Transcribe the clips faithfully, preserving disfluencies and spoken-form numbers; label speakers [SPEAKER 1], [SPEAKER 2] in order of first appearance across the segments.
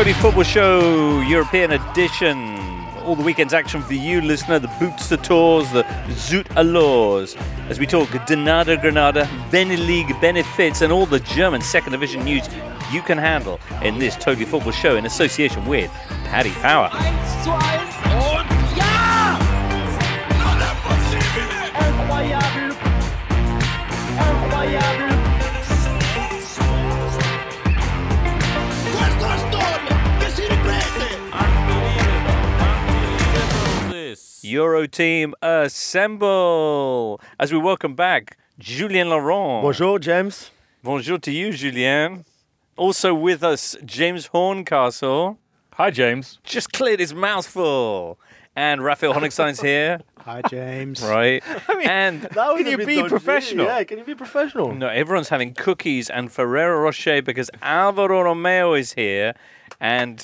[SPEAKER 1] Totally Football Show, European edition. All the weekend's action for you, listener. The boots, the tours, the zoot allures. As we talk Granada, Granada, Beneligue benefits, and all the German second division news you can handle in this Totally Football Show in association with Paddy Power. Euro team assemble! As we welcome back Julien Laurent.
[SPEAKER 2] Bonjour, James.
[SPEAKER 1] Bonjour to you, Julien. Also with us, James Horncastle.
[SPEAKER 3] Hi, James.
[SPEAKER 1] Just cleared his mouthful. And Raphael Honigstein's here.
[SPEAKER 4] Hi, James.
[SPEAKER 1] Right.
[SPEAKER 2] I mean,
[SPEAKER 1] and
[SPEAKER 2] that
[SPEAKER 3] can you be
[SPEAKER 2] dodgy.
[SPEAKER 3] professional?
[SPEAKER 2] Yeah, can you be professional?
[SPEAKER 1] no, everyone's having cookies and Ferrero Rocher because Alvaro Romeo is here. And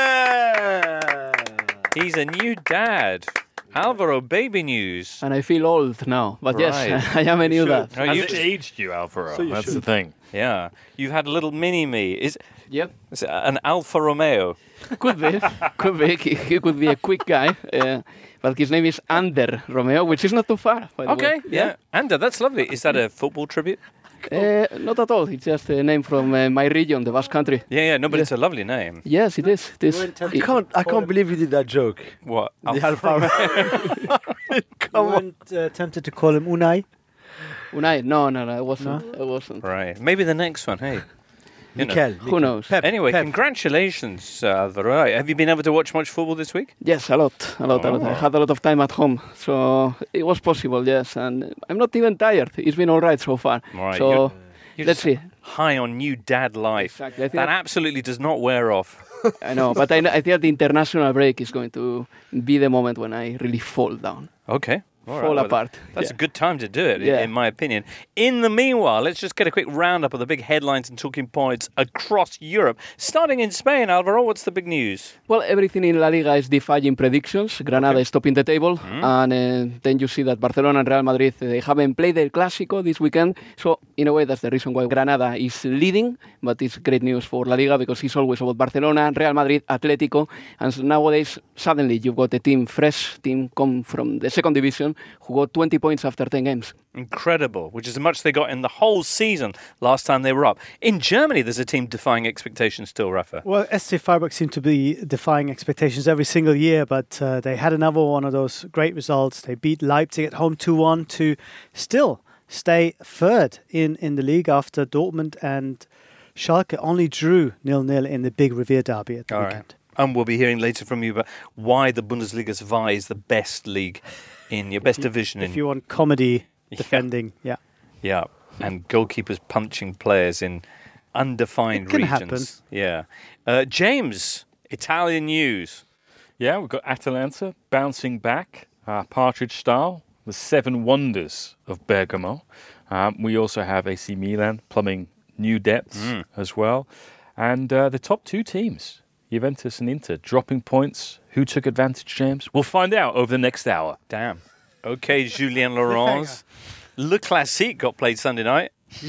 [SPEAKER 2] Yeah!
[SPEAKER 1] he's a new dad. Alvaro, baby news.
[SPEAKER 5] And I feel old now, but
[SPEAKER 1] Right.
[SPEAKER 5] yes, I am a new dad.
[SPEAKER 1] Oh,
[SPEAKER 3] Has
[SPEAKER 1] you
[SPEAKER 3] it
[SPEAKER 1] just-
[SPEAKER 3] aged you, Alvaro?
[SPEAKER 2] So you
[SPEAKER 3] That's
[SPEAKER 2] should.
[SPEAKER 3] the thing.
[SPEAKER 1] yeah. You've had a little mini-me. Is,
[SPEAKER 5] Yep,
[SPEAKER 1] is it an Alfa Romeo?
[SPEAKER 5] could be, could be. He, he could be a quick guy, uh, but his name is Ander Romeo, which is not too far. By the
[SPEAKER 1] Okay,
[SPEAKER 5] way.
[SPEAKER 1] yeah. Anda, that's lovely. Is that a football tribute?
[SPEAKER 5] Uh, not at all. It's just a name from uh, my region, the Basque Country.
[SPEAKER 1] Yeah, yeah. No, but
[SPEAKER 5] Yeah.
[SPEAKER 1] it's a lovely name.
[SPEAKER 5] Yes, it is. It is.
[SPEAKER 4] weren't
[SPEAKER 2] I
[SPEAKER 5] It-
[SPEAKER 2] can't, I can't believe you did that joke.
[SPEAKER 1] What?
[SPEAKER 2] The
[SPEAKER 1] Alfa
[SPEAKER 2] Alfa
[SPEAKER 4] You
[SPEAKER 2] Come on.
[SPEAKER 4] weren't uh, tempted to call him Unai?
[SPEAKER 5] Unai? No, no, no. I wasn't. I wasn't.
[SPEAKER 1] Right. Maybe the next one. Hey. You know.
[SPEAKER 2] Mikel.
[SPEAKER 5] Who knows?
[SPEAKER 2] Pep,
[SPEAKER 1] Anyway,
[SPEAKER 2] Pep.
[SPEAKER 1] congratulations, uh, Alvaro. Have you been able to watch much football this week?
[SPEAKER 5] Yes, a lot, a lot, a lot. I
[SPEAKER 1] Oh.
[SPEAKER 5] had a lot of time at home, so it was possible. Yes, and I'm not even tired. It's been all right so far.
[SPEAKER 1] Right.
[SPEAKER 5] So
[SPEAKER 1] You're- You're
[SPEAKER 5] let's
[SPEAKER 1] just
[SPEAKER 5] see.
[SPEAKER 1] high on new dad life.
[SPEAKER 5] Exactly. I think
[SPEAKER 1] That
[SPEAKER 5] that-
[SPEAKER 1] absolutely does not wear off.
[SPEAKER 5] I know, but I, I think that the international break is going to be the moment when I really fall down,
[SPEAKER 1] Okay. All right,
[SPEAKER 5] fall
[SPEAKER 1] well,
[SPEAKER 5] apart.
[SPEAKER 1] That's
[SPEAKER 5] Yeah.
[SPEAKER 1] a good time to do it,
[SPEAKER 5] Yeah.
[SPEAKER 1] in my opinion. In the meanwhile, let's just get a quick roundup of the big headlines and talking points across Europe. Starting in Spain, Alvaro, what's the big news?
[SPEAKER 5] Well, everything in La Liga is defying predictions. Granada is topping the table,
[SPEAKER 1] Mm.
[SPEAKER 5] and uh, then you see that Barcelona and Real Madrid they haven't played their Clásico this weekend. So, in a way, that's the reason why Granada is leading. But it's great news for La Liga because it's always about Barcelona, Real Madrid, Atletico, and so nowadays suddenly you've got a team, fresh team, come from the second division who got twenty points after ten games.
[SPEAKER 1] Incredible, which is as much they got in the whole season last time they were up. In Germany, there's a team defying expectations still, Rafa.
[SPEAKER 4] Well, S C Freiburg seem to be defying expectations every single year, but uh, they had another one of those great results. They beat Leipzig at home two one to still stay third in, in the league after Dortmund and Schalke only drew nil nil in the big Revier derby at the
[SPEAKER 1] All right.
[SPEAKER 4] weekend.
[SPEAKER 1] And we'll be hearing later from you about why the Bundesliga Zwei is the best league in your best division.
[SPEAKER 4] If
[SPEAKER 1] in
[SPEAKER 4] you want comedy
[SPEAKER 1] Yeah.
[SPEAKER 4] defending, yeah.
[SPEAKER 1] Yeah, and goalkeepers punching players in undefined
[SPEAKER 4] It can
[SPEAKER 1] regions.
[SPEAKER 4] happen.
[SPEAKER 1] Yeah. Uh, James, Italian news.
[SPEAKER 3] Yeah, we've got Atalanta bouncing back, uh, Partridge style, the seven wonders of Bergamo. Um, we also have A C Milan plumbing new depths
[SPEAKER 1] Mm.
[SPEAKER 3] as well. And uh, the top two teams, Juventus and Inter, dropping points. Who took advantage, James? We'll find out over the next hour.
[SPEAKER 1] Damn. Okay, Julien Laurent. Le Classique got played Sunday night.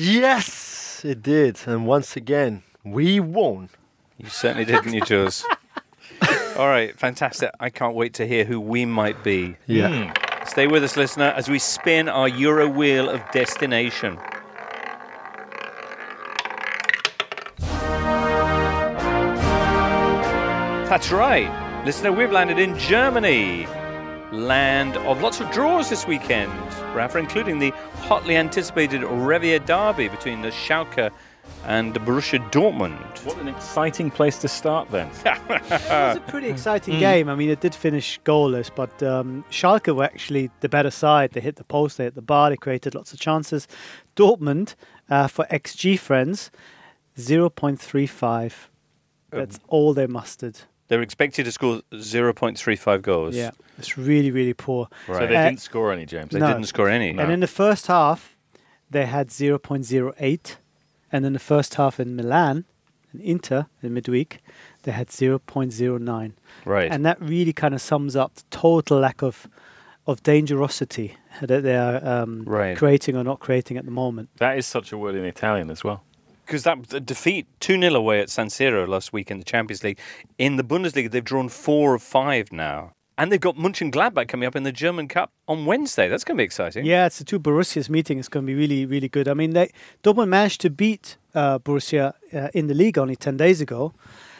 [SPEAKER 2] Yes, it did. And once again, we won.
[SPEAKER 1] You certainly did, didn't you, Jules? All right, fantastic. I can't wait to hear who we might be.
[SPEAKER 2] Yeah.
[SPEAKER 1] Stay with us, listener, as we spin our Euro wheel of destination. That's right. Listener, we've landed in Germany. Land of lots of draws this weekend, Rafa, including the hotly anticipated Revier derby between the Schalke and the Borussia Dortmund.
[SPEAKER 3] What an exciting place to start then.
[SPEAKER 4] It was a pretty exciting game. I mean, it did finish goalless, but um, Schalke were actually the better side. They hit the post, they hit the bar, they created lots of chances. Dortmund, uh, for X G friends, zero point three five. That's all they mustered.
[SPEAKER 1] They're expected to score zero point three five goals.
[SPEAKER 4] Yeah, it's really, really poor.
[SPEAKER 1] Right.
[SPEAKER 3] So they
[SPEAKER 4] Uh,
[SPEAKER 3] didn't score any, James.
[SPEAKER 1] They
[SPEAKER 4] No.
[SPEAKER 1] didn't score any.
[SPEAKER 4] And in the first half, they had zero point zero eight. And in the first half in Milan, in Inter, in midweek, they had zero point zero nine.
[SPEAKER 1] Right.
[SPEAKER 4] And that really kind of sums up the total lack of of dangerosity that they are um,
[SPEAKER 1] Right.
[SPEAKER 4] creating or not creating at the moment.
[SPEAKER 3] That is such a word in Italian as well.
[SPEAKER 1] Because that defeat two nil away at San Siro last week in the Champions League. In the Bundesliga, they've drawn four of five now. And they've got Mönchengladbach coming up in the German Cup on Wednesday. That's going to be exciting.
[SPEAKER 4] Yeah, it's the two Borussias meeting. It's going to be really, really good. I mean, they Dortmund managed to beat uh, Borussia uh, in the league only ten days ago.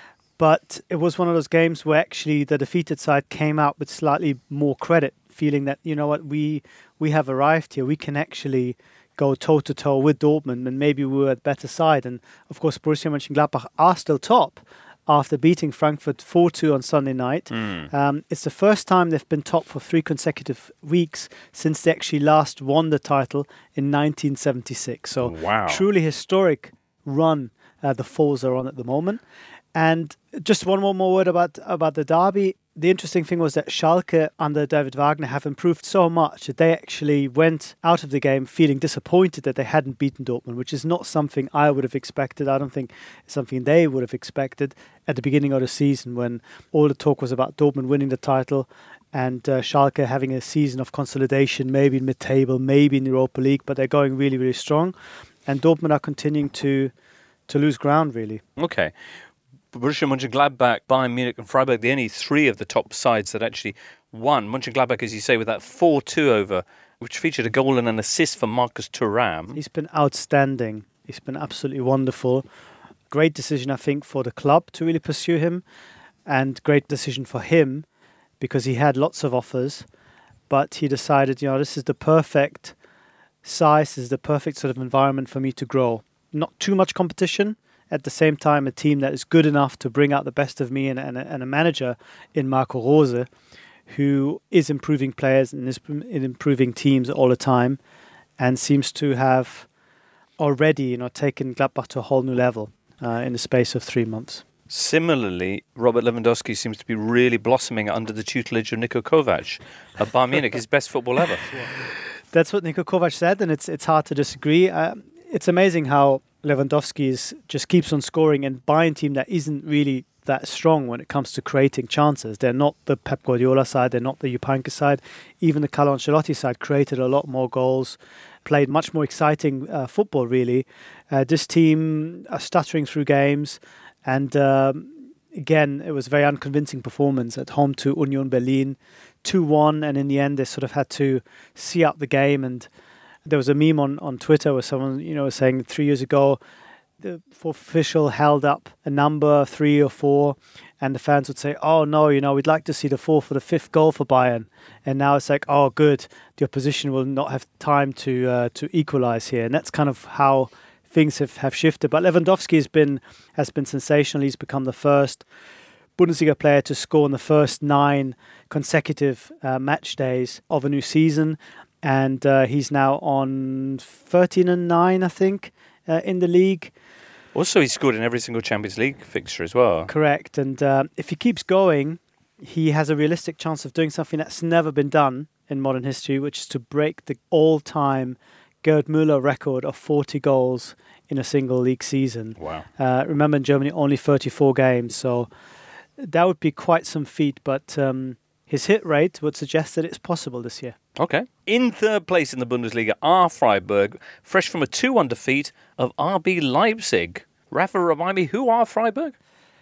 [SPEAKER 4] But it was one of those games where actually the defeated side came out with slightly more credit, feeling that, you know what, we we have arrived here. We can actually go toe-to-toe with Dortmund, and maybe we were a better side. And, of course, Borussia Mönchengladbach are still top after beating Frankfurt four two on Sunday night. Mm. Um, it's the first time they've been top for three consecutive weeks since they actually last won the title in nineteen seventy-six. So,
[SPEAKER 1] wow.
[SPEAKER 4] Truly historic run uh, the Foles are on at the moment. And just one more, more word about, about the derby. The interesting thing was that Schalke under David Wagner have improved so much that they actually went out of the game feeling disappointed that they hadn't beaten Dortmund, which is not something I would have expected. I don't think it's something they would have expected at the beginning of the season when all the talk was about Dortmund winning the title and uh, Schalke having a season of consolidation, maybe in mid-table, maybe in the Europa League, but they're going really, really strong. And Dortmund are continuing to to lose ground, really.
[SPEAKER 1] Okay. Borussia Mönchengladbach, Bayern Munich and Freiburg, the only three of the top sides that actually won. Mönchengladbach, as you say, with that four two over, which featured a goal and an assist for Marcus Thuram.
[SPEAKER 4] He's been outstanding. He's been absolutely wonderful. Great decision, I think, for the club to really pursue him, and great decision for him because he had lots of offers, but he decided, you know, this is the perfect size, this is the perfect sort of environment for me to grow. Not too much competition. At the same time, a team that is good enough to bring out the best of me and, and, and a manager in Marco Rose, who is improving players and is improving teams all the time and seems to have already, you know, taken Gladbach to a whole new level uh, in the space of three months.
[SPEAKER 1] Similarly, Robert Lewandowski seems to be really blossoming under the tutelage of Niko Kovac. At Bayern Munich, his best football ever.
[SPEAKER 4] That's what Niko Kovac said, and it's it's hard to disagree. Uh, it's amazing how Lewandowski is, just keeps on scoring, and Bayern team that isn't really that strong when it comes to creating chances. They're not the Pep Guardiola side, they're not the Jupp Heynckes side. Even the Carlo Ancelotti side created a lot more goals, played much more exciting uh, football, really. Uh, this team are stuttering through games, and um, again, it was a very unconvincing performance at home to Union Berlin, two one, and in the end they sort of had to see out the game. And there was a meme on, on Twitter where someone, you know, was saying three years ago, the fourth official held up a number, three or four, and the fans would say, oh no, you know, we'd like to see the fourth or the fifth goal for Bayern. And now it's like, oh good, the opposition will not have time to uh, to equalize here. And that's kind of how things have, have shifted. But Lewandowski has been has been sensational. He's become the first Bundesliga player to score in the first nine consecutive uh, match days of a new season. And uh, he's now on thirteen and nine, I think, uh, in the league.
[SPEAKER 1] Also, he scored in every single Champions League fixture as well.
[SPEAKER 4] Correct. And uh, if he keeps going, he has a realistic chance of doing something that's never been done in modern history, which is to break the all-time Gerd Müller record of forty goals in a single league season.
[SPEAKER 1] Wow.
[SPEAKER 4] Uh, remember, in Germany, only thirty-four games. So that would be quite some feat. But um, his hit rate would suggest that it's possible this year.
[SPEAKER 1] Okay. In third place in the Bundesliga are Freiburg, fresh from a two one defeat of R B Leipzig. Rafa, remind me, who are Freiburg?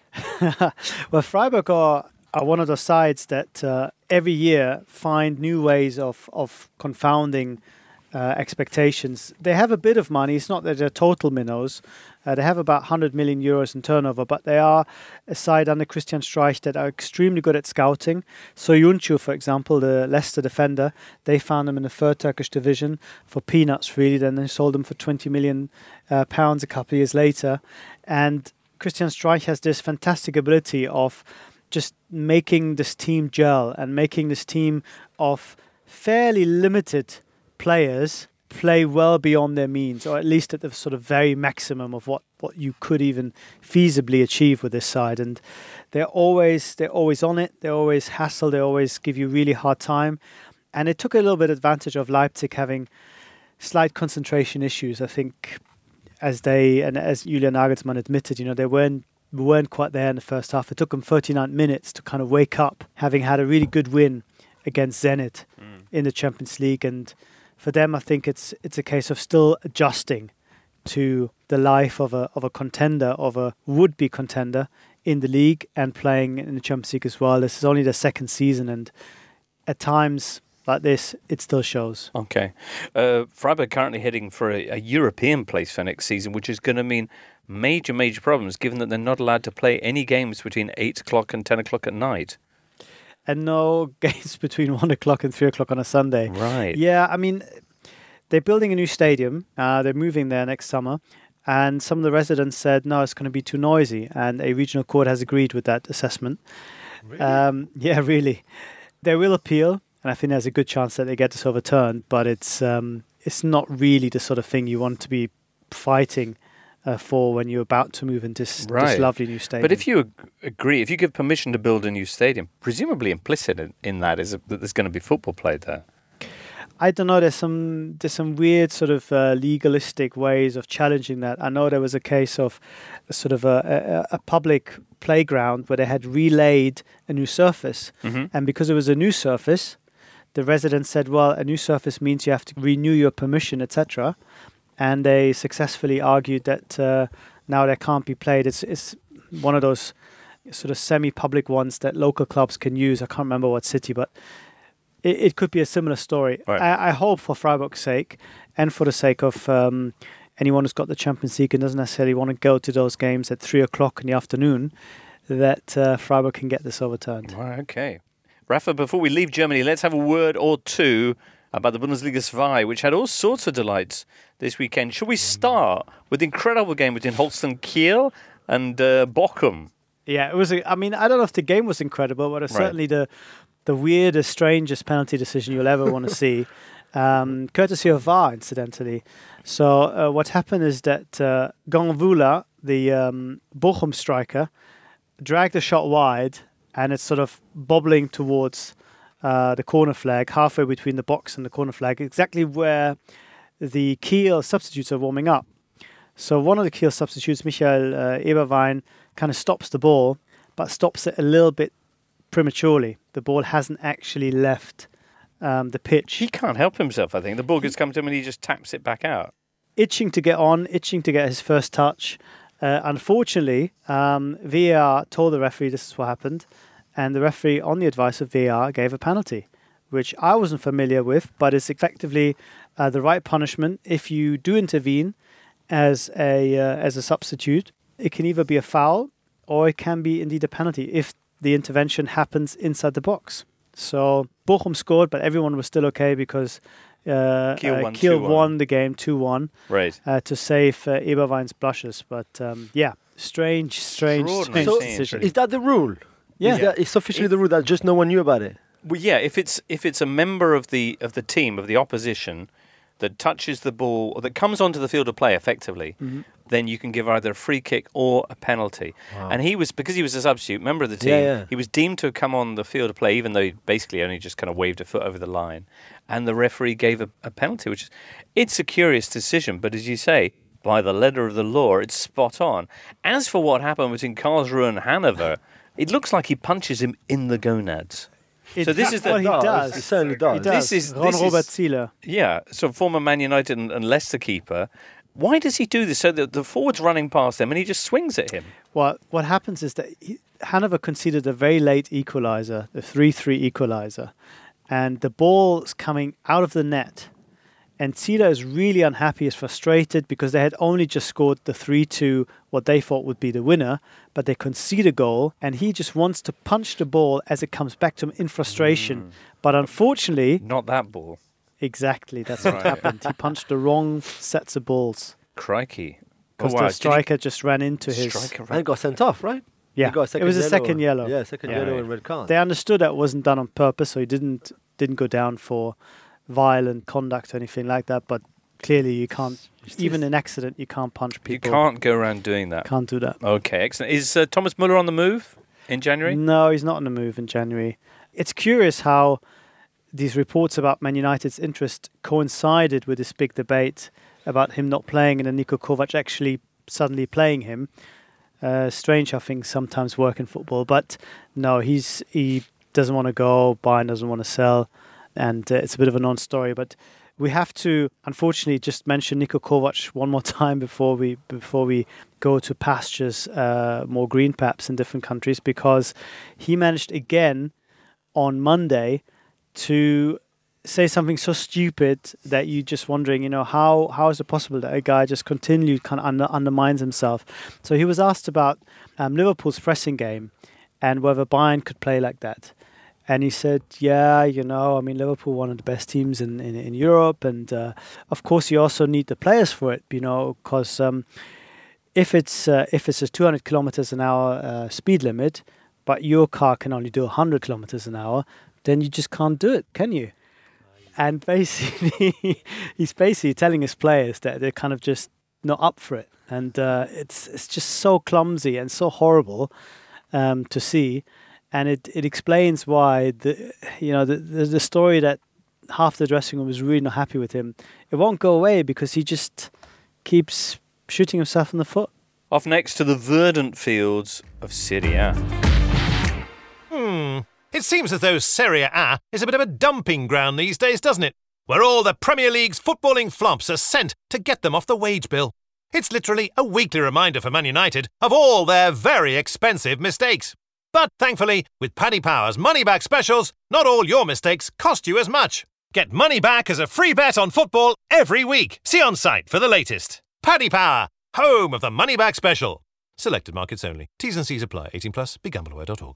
[SPEAKER 4] Well, Freiburg are, are one of the sides that uh, every year find new ways of, of confounding uh, expectations. They have a bit of money. It's not that they're total minnows. Uh, they have about one hundred million euros in turnover, but they are a side under Christian Streich that are extremely good at scouting. So Soyuncu, for example, the Leicester defender, they found him in the third Turkish division for peanuts, really. Then they sold him for twenty million uh, pounds a couple of years later. And Christian Streich has this fantastic ability of just making this team gel and making this team of fairly limited players play well beyond their means, or at least at the sort of very maximum of what, what you could even feasibly achieve with this side. And they're always they're always on it. They always hassle. They always give you really hard time. And it took a little bit of advantage of Leipzig having slight concentration issues. I think, as they and as Julian Nagelsmann admitted, you know, they weren't weren't quite there in the first half. It took them thirty-nine minutes to kind of wake up, having had a really good win against Zenit mm. in the Champions League. And for them, I think it's it's a case of still adjusting to the life of a of a contender, of a would-be contender in the league and playing in the Champions League as well. This is only their second season, and at times like this, it still shows.
[SPEAKER 1] Okay. Uh, Freiburg currently heading for a, a European place for next season, which is going to mean major, major problems, given that they're not allowed to play any games between eight o'clock and ten o'clock at night.
[SPEAKER 4] And no games between one o'clock and three o'clock on a Sunday.
[SPEAKER 1] Right.
[SPEAKER 4] Yeah, I mean, they're building a new stadium. Uh, they're moving there next summer. And some of the residents said, no, it's going to be too noisy. And a regional court has agreed with that assessment.
[SPEAKER 2] Really?
[SPEAKER 4] Um, yeah, really. They will appeal. And I think there's a good chance that they get this overturned. But it's um, it's not really the sort of thing you want to be fighting uh, for when you're about to move into this,
[SPEAKER 1] Right.
[SPEAKER 4] this lovely new stadium.
[SPEAKER 1] But if you ag- agree, if you give permission to build a new stadium, presumably implicit in, in that is that there's going to be football played there.
[SPEAKER 4] I don't know. There's some there's some weird sort of uh, legalistic ways of challenging that. I know there was a case of a sort of a, a, a public playground where they had relayed a new surface,
[SPEAKER 1] Mm-hmm.
[SPEAKER 4] and because it was a new surface, the residents said, "Well, a new surface means you have to renew your permission, et cetera" And they successfully argued that uh, now that can't be played. It's it's one of those sort of semi-public ones that local clubs can use. I can't remember what city, but it, it could be a similar story.
[SPEAKER 1] Right.
[SPEAKER 4] I, I hope for Freiburg's sake and for the sake of um, anyone who's got the Champions League and doesn't necessarily want to go to those games at three o'clock in the afternoon, that uh, Freiburg can get this overturned.
[SPEAKER 1] Right, okay. Rafa, before we leave Germany, let's have a word or two about the Bundesliga two, which had all sorts of delights this weekend. Shall we start with the incredible game between Holstein Kiel and uh, Bochum?
[SPEAKER 4] Yeah, it was. A, I mean, I don't know if the game was incredible, but it's
[SPEAKER 1] Right.
[SPEAKER 4] certainly the the weirdest, strangest penalty decision you'll ever want to see, um, courtesy of V A R, incidentally. So uh, what happened is that uh, Gongwula, the um, Bochum striker, dragged the shot wide, and it's sort of bobbling towards uh, the corner flag, halfway between the box and the corner flag, exactly where the Kiel substitutes are warming up. So one of the Kiel substitutes, Michael uh, Eberwein, kind of stops the ball, but stops it a little bit prematurely. The ball hasn't actually left um, the pitch.
[SPEAKER 1] He can't help himself, I think. The ball gets come to him and he just taps it back out.
[SPEAKER 4] Itching to get on, itching to get his first touch. Uh, unfortunately, um, V A R told the referee this is what happened, and the referee, on the advice of V A R, gave a penalty, which I wasn't familiar with, but it's effectively uh, the right punishment. If you do intervene as a uh, as a substitute, it can either be a foul or it can be indeed a penalty if the intervention happens inside the box. So Bochum scored, but everyone was still okay because uh,
[SPEAKER 1] Kiel
[SPEAKER 4] uh,
[SPEAKER 1] won
[SPEAKER 4] Kiel
[SPEAKER 1] two one.
[SPEAKER 4] won the game two one
[SPEAKER 1] Right.
[SPEAKER 4] uh, to save uh, Eberwein's blushes. But um, yeah, strange, strange,
[SPEAKER 1] Extraordinary
[SPEAKER 4] strange
[SPEAKER 2] So,
[SPEAKER 1] scene.
[SPEAKER 4] decision.
[SPEAKER 2] Is that the rule?
[SPEAKER 4] Yeah.
[SPEAKER 2] Is that, it's officially the rule that just no one knew about it?
[SPEAKER 1] Well, yeah, if it's if it's a member of the of the team of the opposition that touches the ball or that comes onto the field of play effectively,
[SPEAKER 4] Mhm.
[SPEAKER 1] then you can give either a free kick or a penalty.
[SPEAKER 2] Wow.
[SPEAKER 1] And he was, because he was a substitute member of the team,
[SPEAKER 2] Yeah, yeah.
[SPEAKER 1] he was deemed to have come on the field of play, even though he basically only just kind of waved a foot over the line. And the referee gave a, a penalty, which is, it's a curious decision, but as you say, by the letter of the law, it's spot on. As for what happened between Karlsruhe and Hanover, it looks like he punches him in the gonads.
[SPEAKER 4] It-
[SPEAKER 1] So this is the-
[SPEAKER 4] well, he
[SPEAKER 2] Does,
[SPEAKER 4] does.
[SPEAKER 2] He certainly does.
[SPEAKER 4] He does.
[SPEAKER 1] This is-
[SPEAKER 4] Ron
[SPEAKER 1] this
[SPEAKER 4] Robert
[SPEAKER 1] is-
[SPEAKER 4] Zieler.
[SPEAKER 1] Yeah, so former Man United and, and Leicester keeper. Why does he do this? So that the forward's running past him and he just swings at him.
[SPEAKER 4] Well, what happens is that he, Hanover conceded a very late equaliser, the three three equaliser, and the ball's coming out of the net. And Zieler is really unhappy, is frustrated because they had only just scored the three two, what they thought would be the winner, but they concede a goal, and he just wants to punch the ball as it comes back to him in frustration. But unfortunately,
[SPEAKER 1] Not that ball.
[SPEAKER 4] exactly, that's what
[SPEAKER 1] Right.
[SPEAKER 4] happened. He punched the wrong sets of balls
[SPEAKER 1] Crikey.
[SPEAKER 4] because
[SPEAKER 1] Oh, wow.
[SPEAKER 4] the
[SPEAKER 1] Did he-
[SPEAKER 4] striker just ran into his...
[SPEAKER 1] Striker
[SPEAKER 2] And got sent off, right?
[SPEAKER 4] Yeah,
[SPEAKER 2] He got a
[SPEAKER 4] it
[SPEAKER 2] second
[SPEAKER 4] was a
[SPEAKER 2] yellow.
[SPEAKER 4] second yellow.
[SPEAKER 2] Yeah, second
[SPEAKER 1] Yeah.
[SPEAKER 2] yellow
[SPEAKER 1] Right.
[SPEAKER 2] and red card.
[SPEAKER 4] They understood that wasn't done on purpose, so he didn't didn't go down for violent conduct or anything like that. But clearly, you can't. Even in accident, you can't punch
[SPEAKER 1] You
[SPEAKER 4] people.
[SPEAKER 1] can't go around doing that.
[SPEAKER 4] Can't do that.
[SPEAKER 1] Okay, excellent. Is uh, Thomas Muller on the move in January?
[SPEAKER 4] No, he's not on the move in January. It's curious how these reports about Man United's interest coincided with this big debate about him not playing and then Niko Kovac actually suddenly playing him. Uh, strange how things sometimes work in football, but no, he's he doesn't want to go. Bayern doesn't want to sell, and uh, it's a bit of a non-story. But we have to, unfortunately, just mention Niko Kovac one more time before we before we go to pastures uh, more green, perhaps, in different countries, because he managed again on Monday to say something so stupid that you're just wondering, you know, how how is it possible that a guy just continued kind of under, undermines himself? So he was asked about um, Liverpool's pressing game and whether Bayern could play like that. And he said, yeah, you know, I mean, Liverpool, one of the best teams in, in, in Europe. And uh, of course, you also need the players for it, you know, because um, if it's uh, if it's a two hundred kilometers an hour uh, speed limit, but your car can only do one hundred kilometers an hour, then you just can't do it, can you? And basically, he's basically telling his players that they're kind of just not up for it. And uh, it's it's just so clumsy and so horrible um, to see. And it, it explains why the you know the, the the story that half the dressing room was really not happy with him. It won't go away because he just keeps shooting himself in the foot.
[SPEAKER 1] Off next to the verdant fields of Serie A.
[SPEAKER 6] Hmm. It seems as though Serie A is a bit of a dumping ground these days, doesn't it? Where all the Premier League's footballing flops are sent to get them off the wage bill. It's literally a weekly reminder for Man United of all their very expensive mistakes. But thankfully, with Paddy Power's money back specials, not all your mistakes cost you as much. Get money back as a free bet on football every week. See on site for the latest. Paddy Power, home of the money back special. Selected markets only. T's and C's apply. eighteen plus. be gamble aware dot org.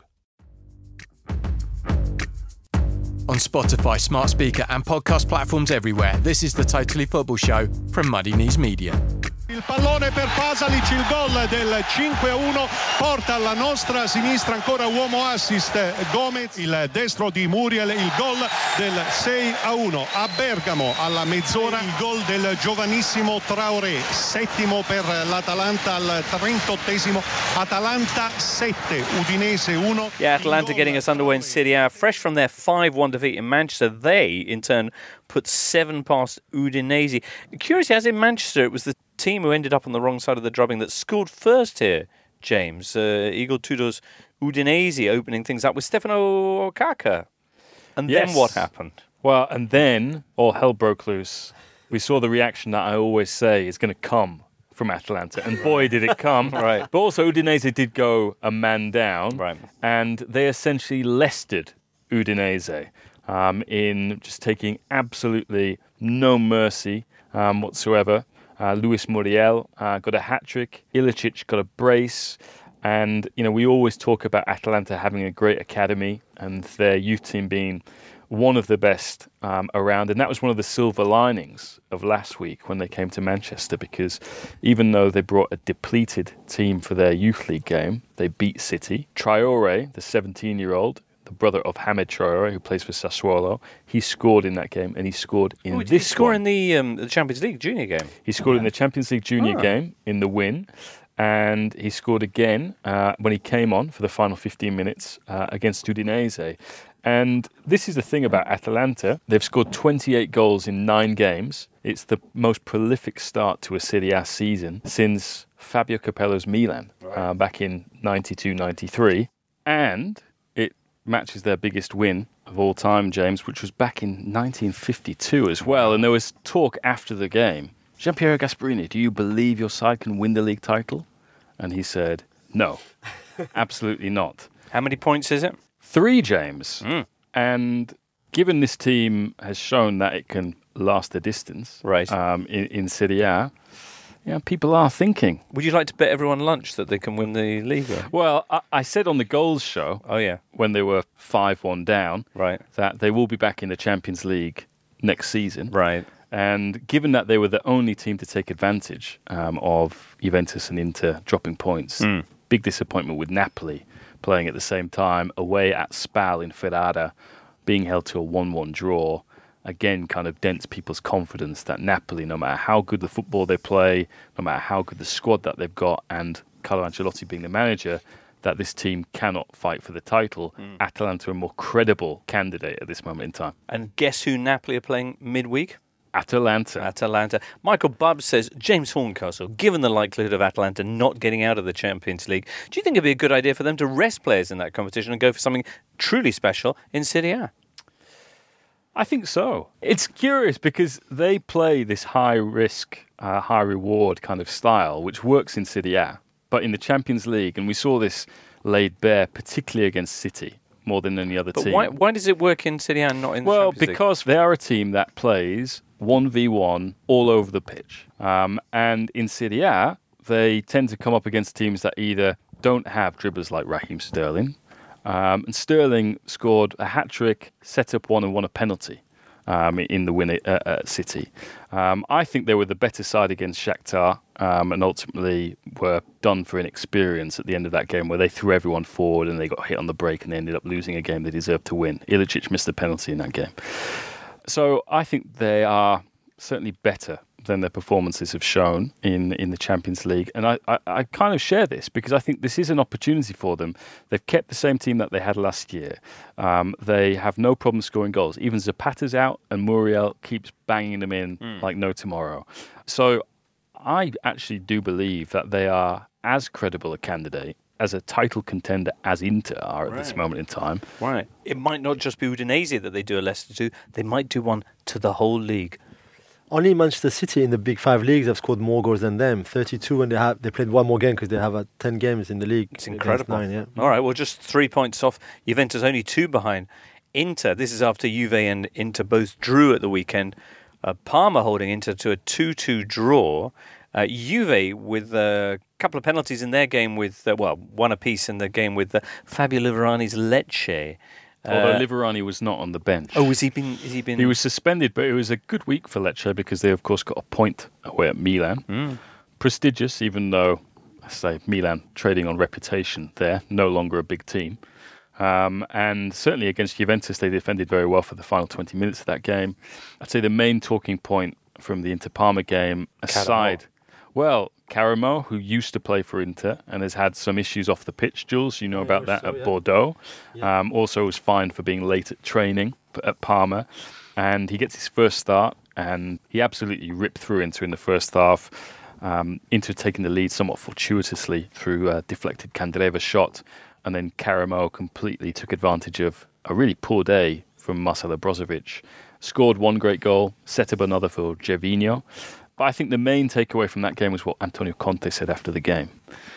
[SPEAKER 7] On Spotify, smart speaker and podcast platforms everywhere, this is the Totally Football Show from Muddy Knees Media.
[SPEAKER 8] Il pallone per Pasalic, il gol del cinque a uno porta alla nostra sinistra ancora uomo assist Gomez, il destro di Muriel, il gol del sei a uno a Bergamo alla mezz'ora, il gol del giovanissimo Traoré, settimo per l'Atalanta al trentottesimo, Atalanta sette, Udinese uno.
[SPEAKER 1] Yeah, Atalanta getting us underway in Serie A, fresh from their five one defeat in Manchester. They, in turn, put seven past Udinese. Curiously, as in Manchester, it was the team who ended up on the wrong side of the drubbing that scored first here, James. Uh, Igor Tudor's Udinese opening things up with Stefano Okaka. And
[SPEAKER 3] Yes.
[SPEAKER 1] then what happened?
[SPEAKER 3] Well, and then all hell broke loose. We saw the reaction that I always say is going to come from Atalanta, and boy, did it come.
[SPEAKER 1] Right.
[SPEAKER 3] But also Udinese did go a man down,
[SPEAKER 1] Right.
[SPEAKER 3] and they essentially lested Udinese um, in just taking absolutely no mercy um, whatsoever. Uh, Luis Muriel uh, got a hat-trick, Ilicic got a brace, and you know we always talk about Atalanta having a great academy and their youth team being one of the best um, around, and that was one of the silver linings of last week when they came to Manchester, because even though they brought a depleted team for their youth league game, they beat City. Traore, the seventeen-year-old, the brother of Hamed Traore, who plays for Sassuolo, he scored in that game, and he scored in
[SPEAKER 1] Oh, did
[SPEAKER 3] this
[SPEAKER 1] he score
[SPEAKER 3] one.
[SPEAKER 1] in the, um, the Champions League junior game?
[SPEAKER 3] He scored in the Champions League junior
[SPEAKER 1] Ah.
[SPEAKER 3] game in the win, and he scored again uh, when he came on for the final fifteen minutes uh, against Udinese. And this is the thing about Atalanta. They've scored twenty-eight goals in nine games. It's the most prolific start to a Serie A season since Fabio Capello's Milan uh, back in ninety-two ninety-three. And it matches their biggest win of all time, James, which was back in nineteen fifty-two as well. And there was talk after the game. Gianpiero Gasperini, do you believe your side can win the league title? And he said, no, absolutely not.
[SPEAKER 1] How many points is it?
[SPEAKER 3] Three, James.
[SPEAKER 1] Mm.
[SPEAKER 3] And given this team has shown that it can last the distance
[SPEAKER 1] Right.
[SPEAKER 3] um, in, in Serie A, yeah, people are thinking.
[SPEAKER 1] Would you like to bet everyone lunch that they can win the league?
[SPEAKER 3] Well, I, I said on the goals show,
[SPEAKER 1] Oh, yeah.
[SPEAKER 3] when they were five one down,
[SPEAKER 1] Right.
[SPEAKER 3] that they will be back in the Champions League next season.
[SPEAKER 1] Right.
[SPEAKER 3] And given that they were the only team to take advantage um, of Juventus and Inter dropping points,
[SPEAKER 1] Mm.
[SPEAKER 3] big disappointment with Napoli playing at the same time, away at Spal in Ferrara, being held to a one one draw, again kind of dents people's confidence that Napoli, no matter how good the football they play, no matter how good the squad that they've got, and Carlo Ancelotti being the manager, that this team cannot fight for the title.
[SPEAKER 1] Mm.
[SPEAKER 3] Atalanta are a more credible candidate at this moment in time.
[SPEAKER 1] And guess who Napoli are playing midweek?
[SPEAKER 3] Atalanta.
[SPEAKER 1] Atalanta. Michael Bubbs says, James Horncastle, given the likelihood of Atalanta not getting out of the Champions League, do you think it'd be a good idea for them to rest players in that competition and go for something truly special in Serie A?
[SPEAKER 3] I think so. It's curious because they play this high-risk, uh, high-reward kind of style, which works in Serie A, but in the Champions League, and we saw this laid bare, particularly against City, more than any other
[SPEAKER 1] But
[SPEAKER 3] team.
[SPEAKER 1] why, why does it work in Serie A and not in the
[SPEAKER 3] Well,
[SPEAKER 1] Champions League?
[SPEAKER 3] because they are a team that plays one v one all over the pitch. Um, and in Serie A, they tend to come up against teams that either don't have dribblers like Raheem Sterling, um, and Sterling scored a hat-trick, set up one and won a penalty um, in the win at, at City. Um, I think they were the better side against Shakhtar, um, and ultimately were done for inexperience at the end of that game, where they threw everyone forward and they got hit on the break and they ended up losing a game they deserved to win. Ilicic missed a penalty in that game. So I think they are certainly better than their performances have shown in, in the Champions League. And I, I, I kind of share this because I think this is an opportunity for them. They've kept the same team that they had last year. Um, they have no problem scoring goals. Even Zapata's out and Muriel keeps banging them in mm. like no tomorrow. So I actually do believe that they are as credible a candidate as a title contender as Inter are at right. this moment in time.
[SPEAKER 1] Right. It might not just be Udinese that they do a Leicester to. They might do one to the whole league.
[SPEAKER 2] Only Manchester City in the big five leagues have scored more goals than them. thirty-two, and they have they played one more game because they have uh, ten games in the league.
[SPEAKER 1] It's incredible.
[SPEAKER 2] Nine, yeah.
[SPEAKER 1] All right, well, just three points off. Juventus only two behind Inter. This is after Juve and Inter both drew at the weekend. Uh, Parma holding Inter to a two two draw. Uh, Juve with a couple of penalties in their game with, uh, well, one apiece in the game with uh, Fabio Liverani's Lecce.
[SPEAKER 3] Although
[SPEAKER 1] Uh,
[SPEAKER 3] Liverani was not on the bench.
[SPEAKER 1] Oh, has he been? Has he been?
[SPEAKER 3] He was suspended, but it was a good week for Lecce because they, of course, got a point away at Milan.
[SPEAKER 1] Mm.
[SPEAKER 3] Prestigious, even though, I say, Milan trading on reputation there, no longer a big team. Um, and certainly against Juventus, they defended very well for the final twenty minutes of that game. I'd say the main talking point from the Inter-Parma game, aside...
[SPEAKER 1] Caramo.
[SPEAKER 3] Well, Caramo, who used to play for Inter and has had some issues off the pitch, Jules, you know
[SPEAKER 2] Yeah,
[SPEAKER 3] about that
[SPEAKER 2] so,
[SPEAKER 3] at
[SPEAKER 2] yeah.
[SPEAKER 3] Bordeaux.
[SPEAKER 2] Yeah.
[SPEAKER 3] Um, also was fined for being late at training at Parma. And he gets his first start, and he absolutely ripped through Inter in the first half. Um, Inter taking the lead somewhat fortuitously through a deflected Candreva shot. And then Caramo completely took advantage of a really poor day from Marcelo Brozovic. Scored one great goal, set up another for Gervinho. But I think the main takeaway from that game was what Antonio Conte said after the game.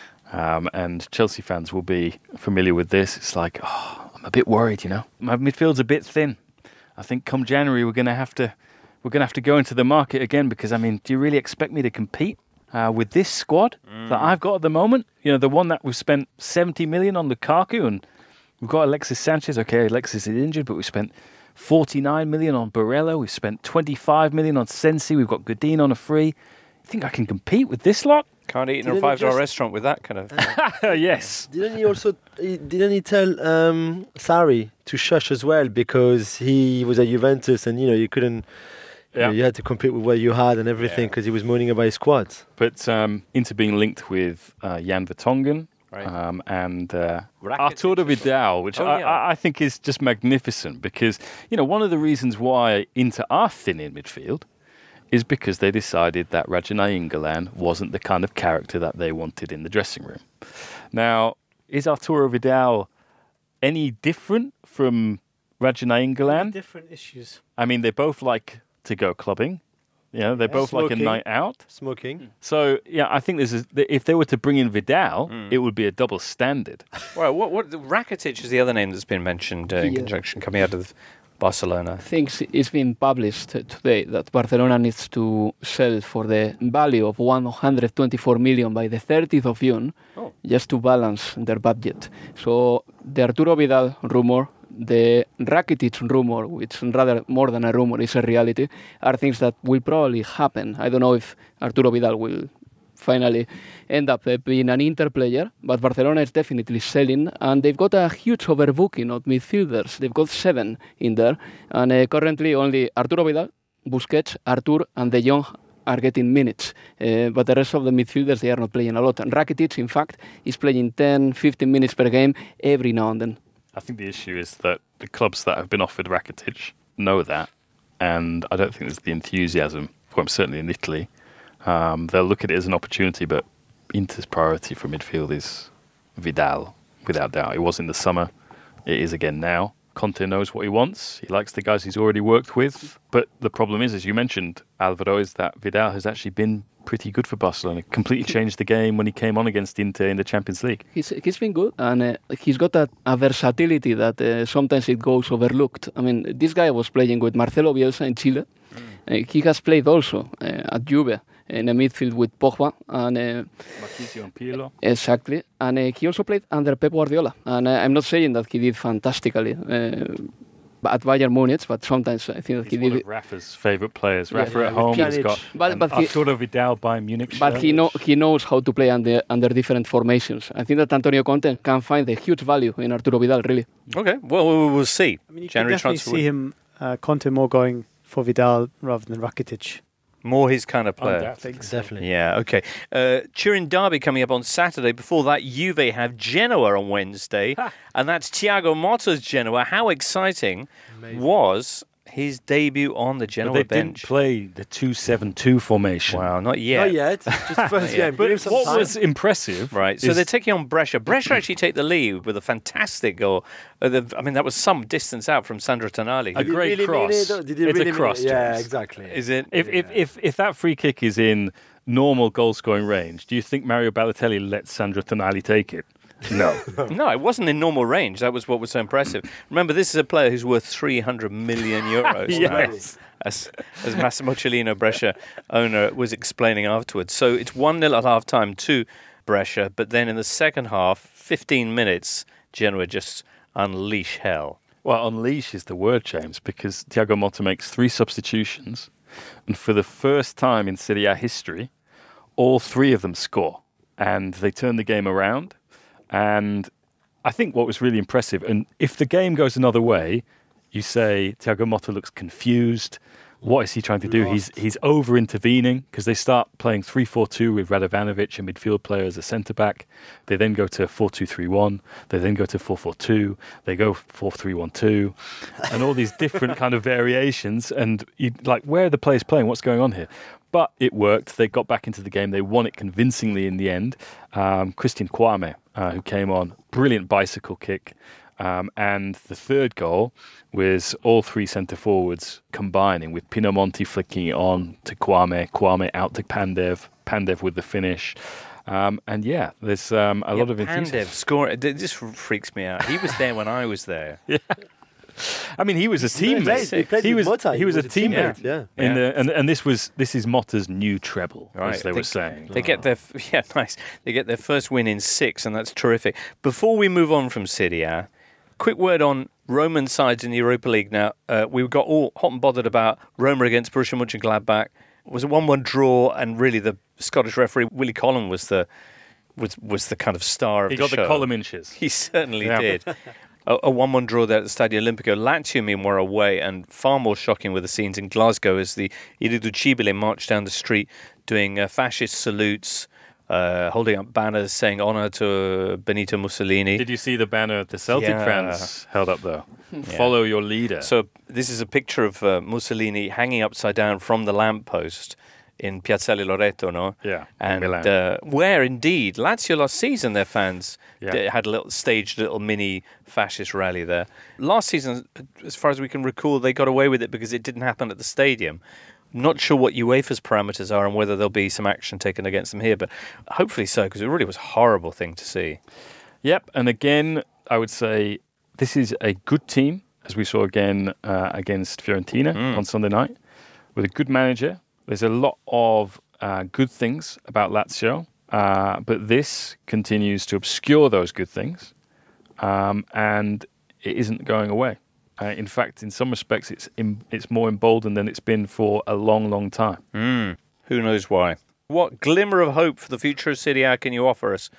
[SPEAKER 3] Um, and Chelsea fans will be familiar with this. It's like, oh, I'm a bit worried, you know. My midfield's a bit thin. I think come January we're going to have to we're going to have to go into the market again because, I mean, do you really expect me to compete uh, with this squad mm. that I've got at the moment? You know, the one that we've spent seventy million on Lukaku, and we've got Alexis Sanchez. Okay, Alexis is injured, but we spent forty-nine million on Barella. We've spent twenty-five million on Sensi. We've got Godin on a free. You think I can compete with this lot?
[SPEAKER 1] Can't eat in
[SPEAKER 2] Didn't
[SPEAKER 1] a five-star
[SPEAKER 2] just-
[SPEAKER 1] restaurant with that kind of...
[SPEAKER 3] Yes.
[SPEAKER 2] Didn't he also? He, didn't he tell um, Sarri to shush as well because he was at Juventus and you know you couldn't. You,
[SPEAKER 3] Yeah.
[SPEAKER 2] know, you had to compete with what you had and everything
[SPEAKER 1] Yeah.
[SPEAKER 2] because he was moaning about his squads.
[SPEAKER 3] But um, Inter being linked with uh, Jan Vertonghen
[SPEAKER 1] Right.
[SPEAKER 3] um, and uh,
[SPEAKER 1] Rakitic.
[SPEAKER 3] Arturo Vidal, which
[SPEAKER 1] Oh,
[SPEAKER 3] I,
[SPEAKER 1] yeah.
[SPEAKER 3] I, I think is just magnificent because, you know, one of the reasons why Inter are thin in midfield is because they decided that Raja Nainggolan wasn't the kind of character that they wanted in the dressing room. Now, is Arturo Vidal any different from Raja Nainggolan?
[SPEAKER 4] Different issues.
[SPEAKER 3] I mean, they both like to go clubbing. You know, they both like a
[SPEAKER 2] Smoking.
[SPEAKER 3] night out.
[SPEAKER 2] Smoking.
[SPEAKER 3] So, yeah, I think there's a, if they were to bring in Vidal,
[SPEAKER 1] Mm.
[SPEAKER 3] it would be a double standard.
[SPEAKER 1] Well, what, what, Rakitic is the other name that's been mentioned uh, in
[SPEAKER 5] Yeah.
[SPEAKER 1] conjunction coming out of Barcelona.
[SPEAKER 5] Things it's been published today that Barcelona needs to sell for the value of one hundred twenty-four million by the thirtieth of June,
[SPEAKER 1] Oh.
[SPEAKER 5] just to balance their budget. So the Arturo Vidal rumor, the Rakitic rumor, which rather more than a rumor is a reality, are things that will probably happen. I don't know if Arturo Vidal will finally end up uh, being an Inter player, but Barcelona is definitely selling, and they've got a huge overbooking of midfielders. They've got seven in there, and uh, currently only Arturo Vidal, Busquets, Artur, and De Jong are getting minutes, uh, but the rest of the midfielders, they are not playing a lot. And Rakitic, in fact, is playing ten, fifteen minutes per game every now and then.
[SPEAKER 3] I think the issue is that the clubs that have been offered Rakitic know that, and I don't think there's the enthusiasm for him, certainly in Italy. Um, they'll look at it as an opportunity, but Inter's priority for midfield is Vidal, without doubt. It was in the summer, it is again now. Conte knows what he wants. He likes the guys he's already worked with. But the problem is, as you mentioned, Alvaro, is that Vidal has actually been pretty good for Barcelona. Completely changed the game when he came on against Inter in the Champions League.
[SPEAKER 5] He's, he's been good, and uh, he's got a, a versatility that uh, sometimes it goes overlooked. I mean, this guy was playing with Marcelo Bielsa in Chile. Mm. Uh, he has played also uh, at Juve in the midfield with Pogba and uh,
[SPEAKER 3] Marquisio and Pirlo.
[SPEAKER 5] Exactly, and uh, he also played under Pep Guardiola. And uh, I'm not saying that he did fantastically uh, at Bayern Munich, but sometimes I think that
[SPEAKER 3] He's
[SPEAKER 5] he
[SPEAKER 3] one
[SPEAKER 5] did.
[SPEAKER 3] of Rafa's favourite players.
[SPEAKER 5] Yeah,
[SPEAKER 3] Rafa
[SPEAKER 5] yeah,
[SPEAKER 3] at home,
[SPEAKER 2] Pjanic.
[SPEAKER 3] he's got
[SPEAKER 5] But- but he-
[SPEAKER 3] Arturo Vidal by Munich.
[SPEAKER 5] But
[SPEAKER 3] shirt.
[SPEAKER 5] he know he knows how to play under under different formations. I think that Antonio Conte can find a huge value in Arturo Vidal. Really,
[SPEAKER 1] Okay, well, we will see.
[SPEAKER 4] I mean, you can
[SPEAKER 1] January
[SPEAKER 4] definitely
[SPEAKER 1] transfer
[SPEAKER 4] see
[SPEAKER 1] window.
[SPEAKER 4] him, uh, Conte, more going for Vidal rather than Rakitic.
[SPEAKER 1] More his kind of player.
[SPEAKER 3] Undoubtedly.
[SPEAKER 2] Definitely.
[SPEAKER 1] Yeah, okay. Uh, Turin Derby coming up on Saturday. Before that, Juve have Genoa on Wednesday. And that's Thiago Motta's Genoa. How exciting
[SPEAKER 2] Amazing.
[SPEAKER 1] was his debut on the Genoa
[SPEAKER 3] But they
[SPEAKER 1] bench?
[SPEAKER 3] didn't play the two seven two formation.
[SPEAKER 1] Wow, not yet.
[SPEAKER 2] Not yet. Just first
[SPEAKER 1] yet.
[SPEAKER 2] game.
[SPEAKER 3] But
[SPEAKER 2] Give him some
[SPEAKER 3] what
[SPEAKER 2] time.
[SPEAKER 3] was impressive,
[SPEAKER 1] Right, so
[SPEAKER 3] is
[SPEAKER 1] they're taking on Brescia. Brescia actually take the lead with a fantastic goal. Uh, the, I mean, that was some distance out from Sandro Tonali.
[SPEAKER 3] A
[SPEAKER 2] Did he
[SPEAKER 3] great
[SPEAKER 2] really mean
[SPEAKER 3] cross.
[SPEAKER 2] it? Did he
[SPEAKER 3] It's a
[SPEAKER 2] really mean
[SPEAKER 3] cross,
[SPEAKER 2] it? Yeah,
[SPEAKER 3] James.
[SPEAKER 2] exactly.
[SPEAKER 1] Is it?
[SPEAKER 3] if, if if if that free kick is in normal goal scoring range, do you think Mario Balotelli lets Sandro Tonali take it? No.
[SPEAKER 1] No, it wasn't in normal range. That was what was so impressive. Remember, this is a player who's worth three hundred million euros.
[SPEAKER 3] Yes.
[SPEAKER 1] As, as Massimo Cellino, Brescia owner, was explaining afterwards. So it's one nil at half-time to Brescia, but then in the second half, fifteen minutes, Genoa just unleash hell.
[SPEAKER 3] Well, unleash is the word, James, because Thiago Motta makes three substitutions, and for the first time in Serie A history, all three of them score, and they turn the game around. And I think what was really impressive, and if the game goes another way, you say Thiago Motta looks confused. What is he trying to do? He's he's over intervening because they start playing three four two with Radovanovic, a midfield player, as a centre back. They then go to four two three one. They then go to four four two. They go four three one two, and all these different kind of variations. And you like, where are the players playing? What's going on here? But it worked. They got back into the game. They won it convincingly in the end. Um, Christian Kwame, uh, who came on, brilliant bicycle kick. Um, and the third goal was all three centre forwards combining, with Pinamonti flicking it on to Kwame, Kwame out to Pandev, Pandev with the finish. Um, and yeah, there's um, a
[SPEAKER 1] Yeah,
[SPEAKER 3] lot of
[SPEAKER 1] Pandev
[SPEAKER 3] enthusiasm.
[SPEAKER 1] scoring. It just freaks me out. He was there when I was there.
[SPEAKER 3] I mean, he was a
[SPEAKER 2] He
[SPEAKER 3] teammate.
[SPEAKER 2] played- he played
[SPEAKER 3] He
[SPEAKER 2] with
[SPEAKER 3] was
[SPEAKER 2] Motta.
[SPEAKER 3] he was a teammate.
[SPEAKER 2] Yeah.
[SPEAKER 3] In
[SPEAKER 1] Yeah.
[SPEAKER 3] the, and and this was this is Motta's new treble,
[SPEAKER 1] Right,
[SPEAKER 3] as they
[SPEAKER 1] they-
[SPEAKER 3] were saying.
[SPEAKER 1] They get their f- yeah, nice. They get their first win in six, and that's terrific. Before we move on from Serie A, quick word on Roman sides in the Europa League. Now uh, we got all hot and bothered about Roma against Borussia Mönchengladbach. It was a one-one draw, and really the Scottish referee Willie Collum was the was was the kind of star of
[SPEAKER 3] He
[SPEAKER 1] the
[SPEAKER 3] got
[SPEAKER 1] show.
[SPEAKER 3] the column inches.
[SPEAKER 1] He certainly
[SPEAKER 3] Yeah.
[SPEAKER 1] did. A, a one-one draw there at the Stadio Olimpico. Lazio, meanwhile, away, and far more shocking were the scenes in Glasgow as the Irriducibili marched down the street doing uh, fascist salutes, uh, holding up banners saying honour to Benito Mussolini.
[SPEAKER 3] Did you see the banner the Celtic
[SPEAKER 1] Yeah.
[SPEAKER 3] fans held up, though? Follow your leader.
[SPEAKER 1] So this is a picture of uh, Mussolini hanging upside down from the lamppost in Piazzale Loreto, no?
[SPEAKER 3] Yeah, in
[SPEAKER 1] And
[SPEAKER 3] Milan.
[SPEAKER 1] uh, where indeed Lazio last season, their fans
[SPEAKER 3] Yeah.
[SPEAKER 1] d- had a little staged little mini fascist rally there. Last season, as far as we can recall, they got away with it because it didn't happen at the stadium. Not sure what UEFA's parameters are and whether there'll be some action taken against them here, but hopefully so, because it really was a horrible thing to see.
[SPEAKER 3] Yep, and again, I would say this is a good team, as we saw again uh, against Fiorentina on Sunday night, with a good manager. There's a lot of uh, good things about Lazio, uh, but this continues to obscure those good things, um, and it isn't going away. Uh, in fact, in some respects, it's em- it's more emboldened than it's been for a long, long time.
[SPEAKER 1] Mm. Who knows why? What glimmer of hope for the future of Serie A can you offer us?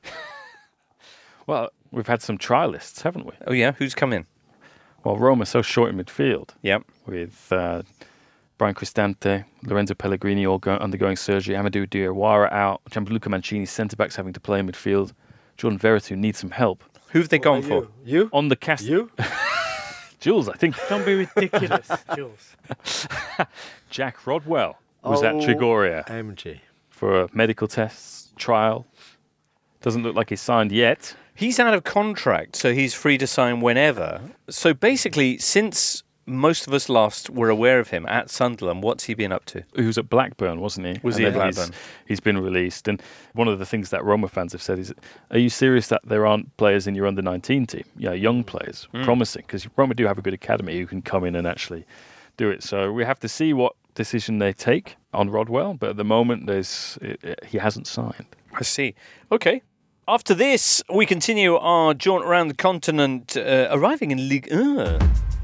[SPEAKER 3] Well, we've had some trialists, haven't we?
[SPEAKER 1] Oh yeah, who's come in?
[SPEAKER 3] Well, Roma's so short in midfield.
[SPEAKER 1] Yep.
[SPEAKER 3] With uh, Brian Cristante, Lorenzo Pellegrini all go- undergoing surgery, Amadou Diawara out, Gianluca Mancini, centre-backs having to play in midfield, Jordan Veretout needs some help.
[SPEAKER 1] Who have they gone for?
[SPEAKER 2] You? You?
[SPEAKER 3] On the cast...
[SPEAKER 2] You?
[SPEAKER 3] Jules, I think.
[SPEAKER 4] Don't be ridiculous, Jules.
[SPEAKER 3] Jack Rodwell was
[SPEAKER 2] Oh,
[SPEAKER 3] at Trigoria
[SPEAKER 2] M G.
[SPEAKER 3] for medical tests, trial. Doesn't look like he's signed yet.
[SPEAKER 1] He's out of contract, so he's free to sign whenever. So basically, since most of us last were aware of him at Sunderland, what's he been up to?
[SPEAKER 3] He was at Blackburn, wasn't he?
[SPEAKER 1] Was
[SPEAKER 3] and
[SPEAKER 1] he at
[SPEAKER 3] then
[SPEAKER 1] Blackburn?
[SPEAKER 3] He's, he's been released. And one of the things that Roma fans have said is, are you serious that there aren't players in your under nineteen team? Yeah, young players, mm. promising, because Roma do have a good academy who can come in and actually do it. So we have to see what decision they take on Rodwell, but at the moment, there's it, it, he hasn't signed.
[SPEAKER 1] I see. Okay. After this, we continue our jaunt around the continent, uh, arriving in Ligue one.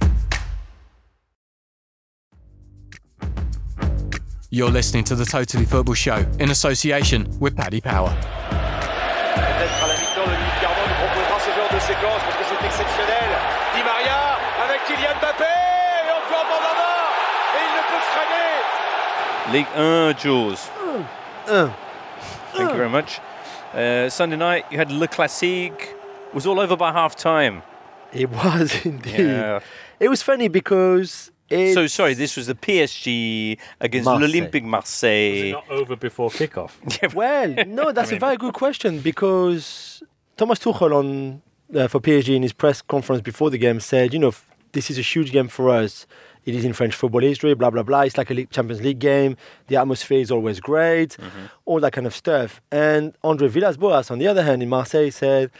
[SPEAKER 7] You're listening to the Totally Football Show in association with Paddy Power.
[SPEAKER 9] Peut-être à la mi-temps, le Ligue Carbone nous proposera ce genre de séquence parce que c'est exceptionnel. Di Maria avec Kylian Mbappé et encore Mandanda et il ne peut freiner.
[SPEAKER 1] Ligue one, Jules.
[SPEAKER 2] Uh, uh,
[SPEAKER 1] Thank uh. you very much. Uh, Sunday night, you had Le Classique. It was all over by half-time.
[SPEAKER 2] It was indeed.
[SPEAKER 1] Yeah.
[SPEAKER 2] It was funny because... It's
[SPEAKER 1] so, sorry, this was the P S G against
[SPEAKER 2] Marseille.
[SPEAKER 1] l'Olympique Marseille.
[SPEAKER 3] Was it not over before kickoff?
[SPEAKER 2] Well, no, that's I mean, a very good question because Thomas Tuchel on uh, for P S G in his press conference before the game said, you know, this is a huge game for us. It is in French football history, blah, blah, blah. It's like a League, Champions League game. The atmosphere is always great, mm-hmm. all that kind of stuff. And Andre Villas-Boas, on the other hand, in Marseille said,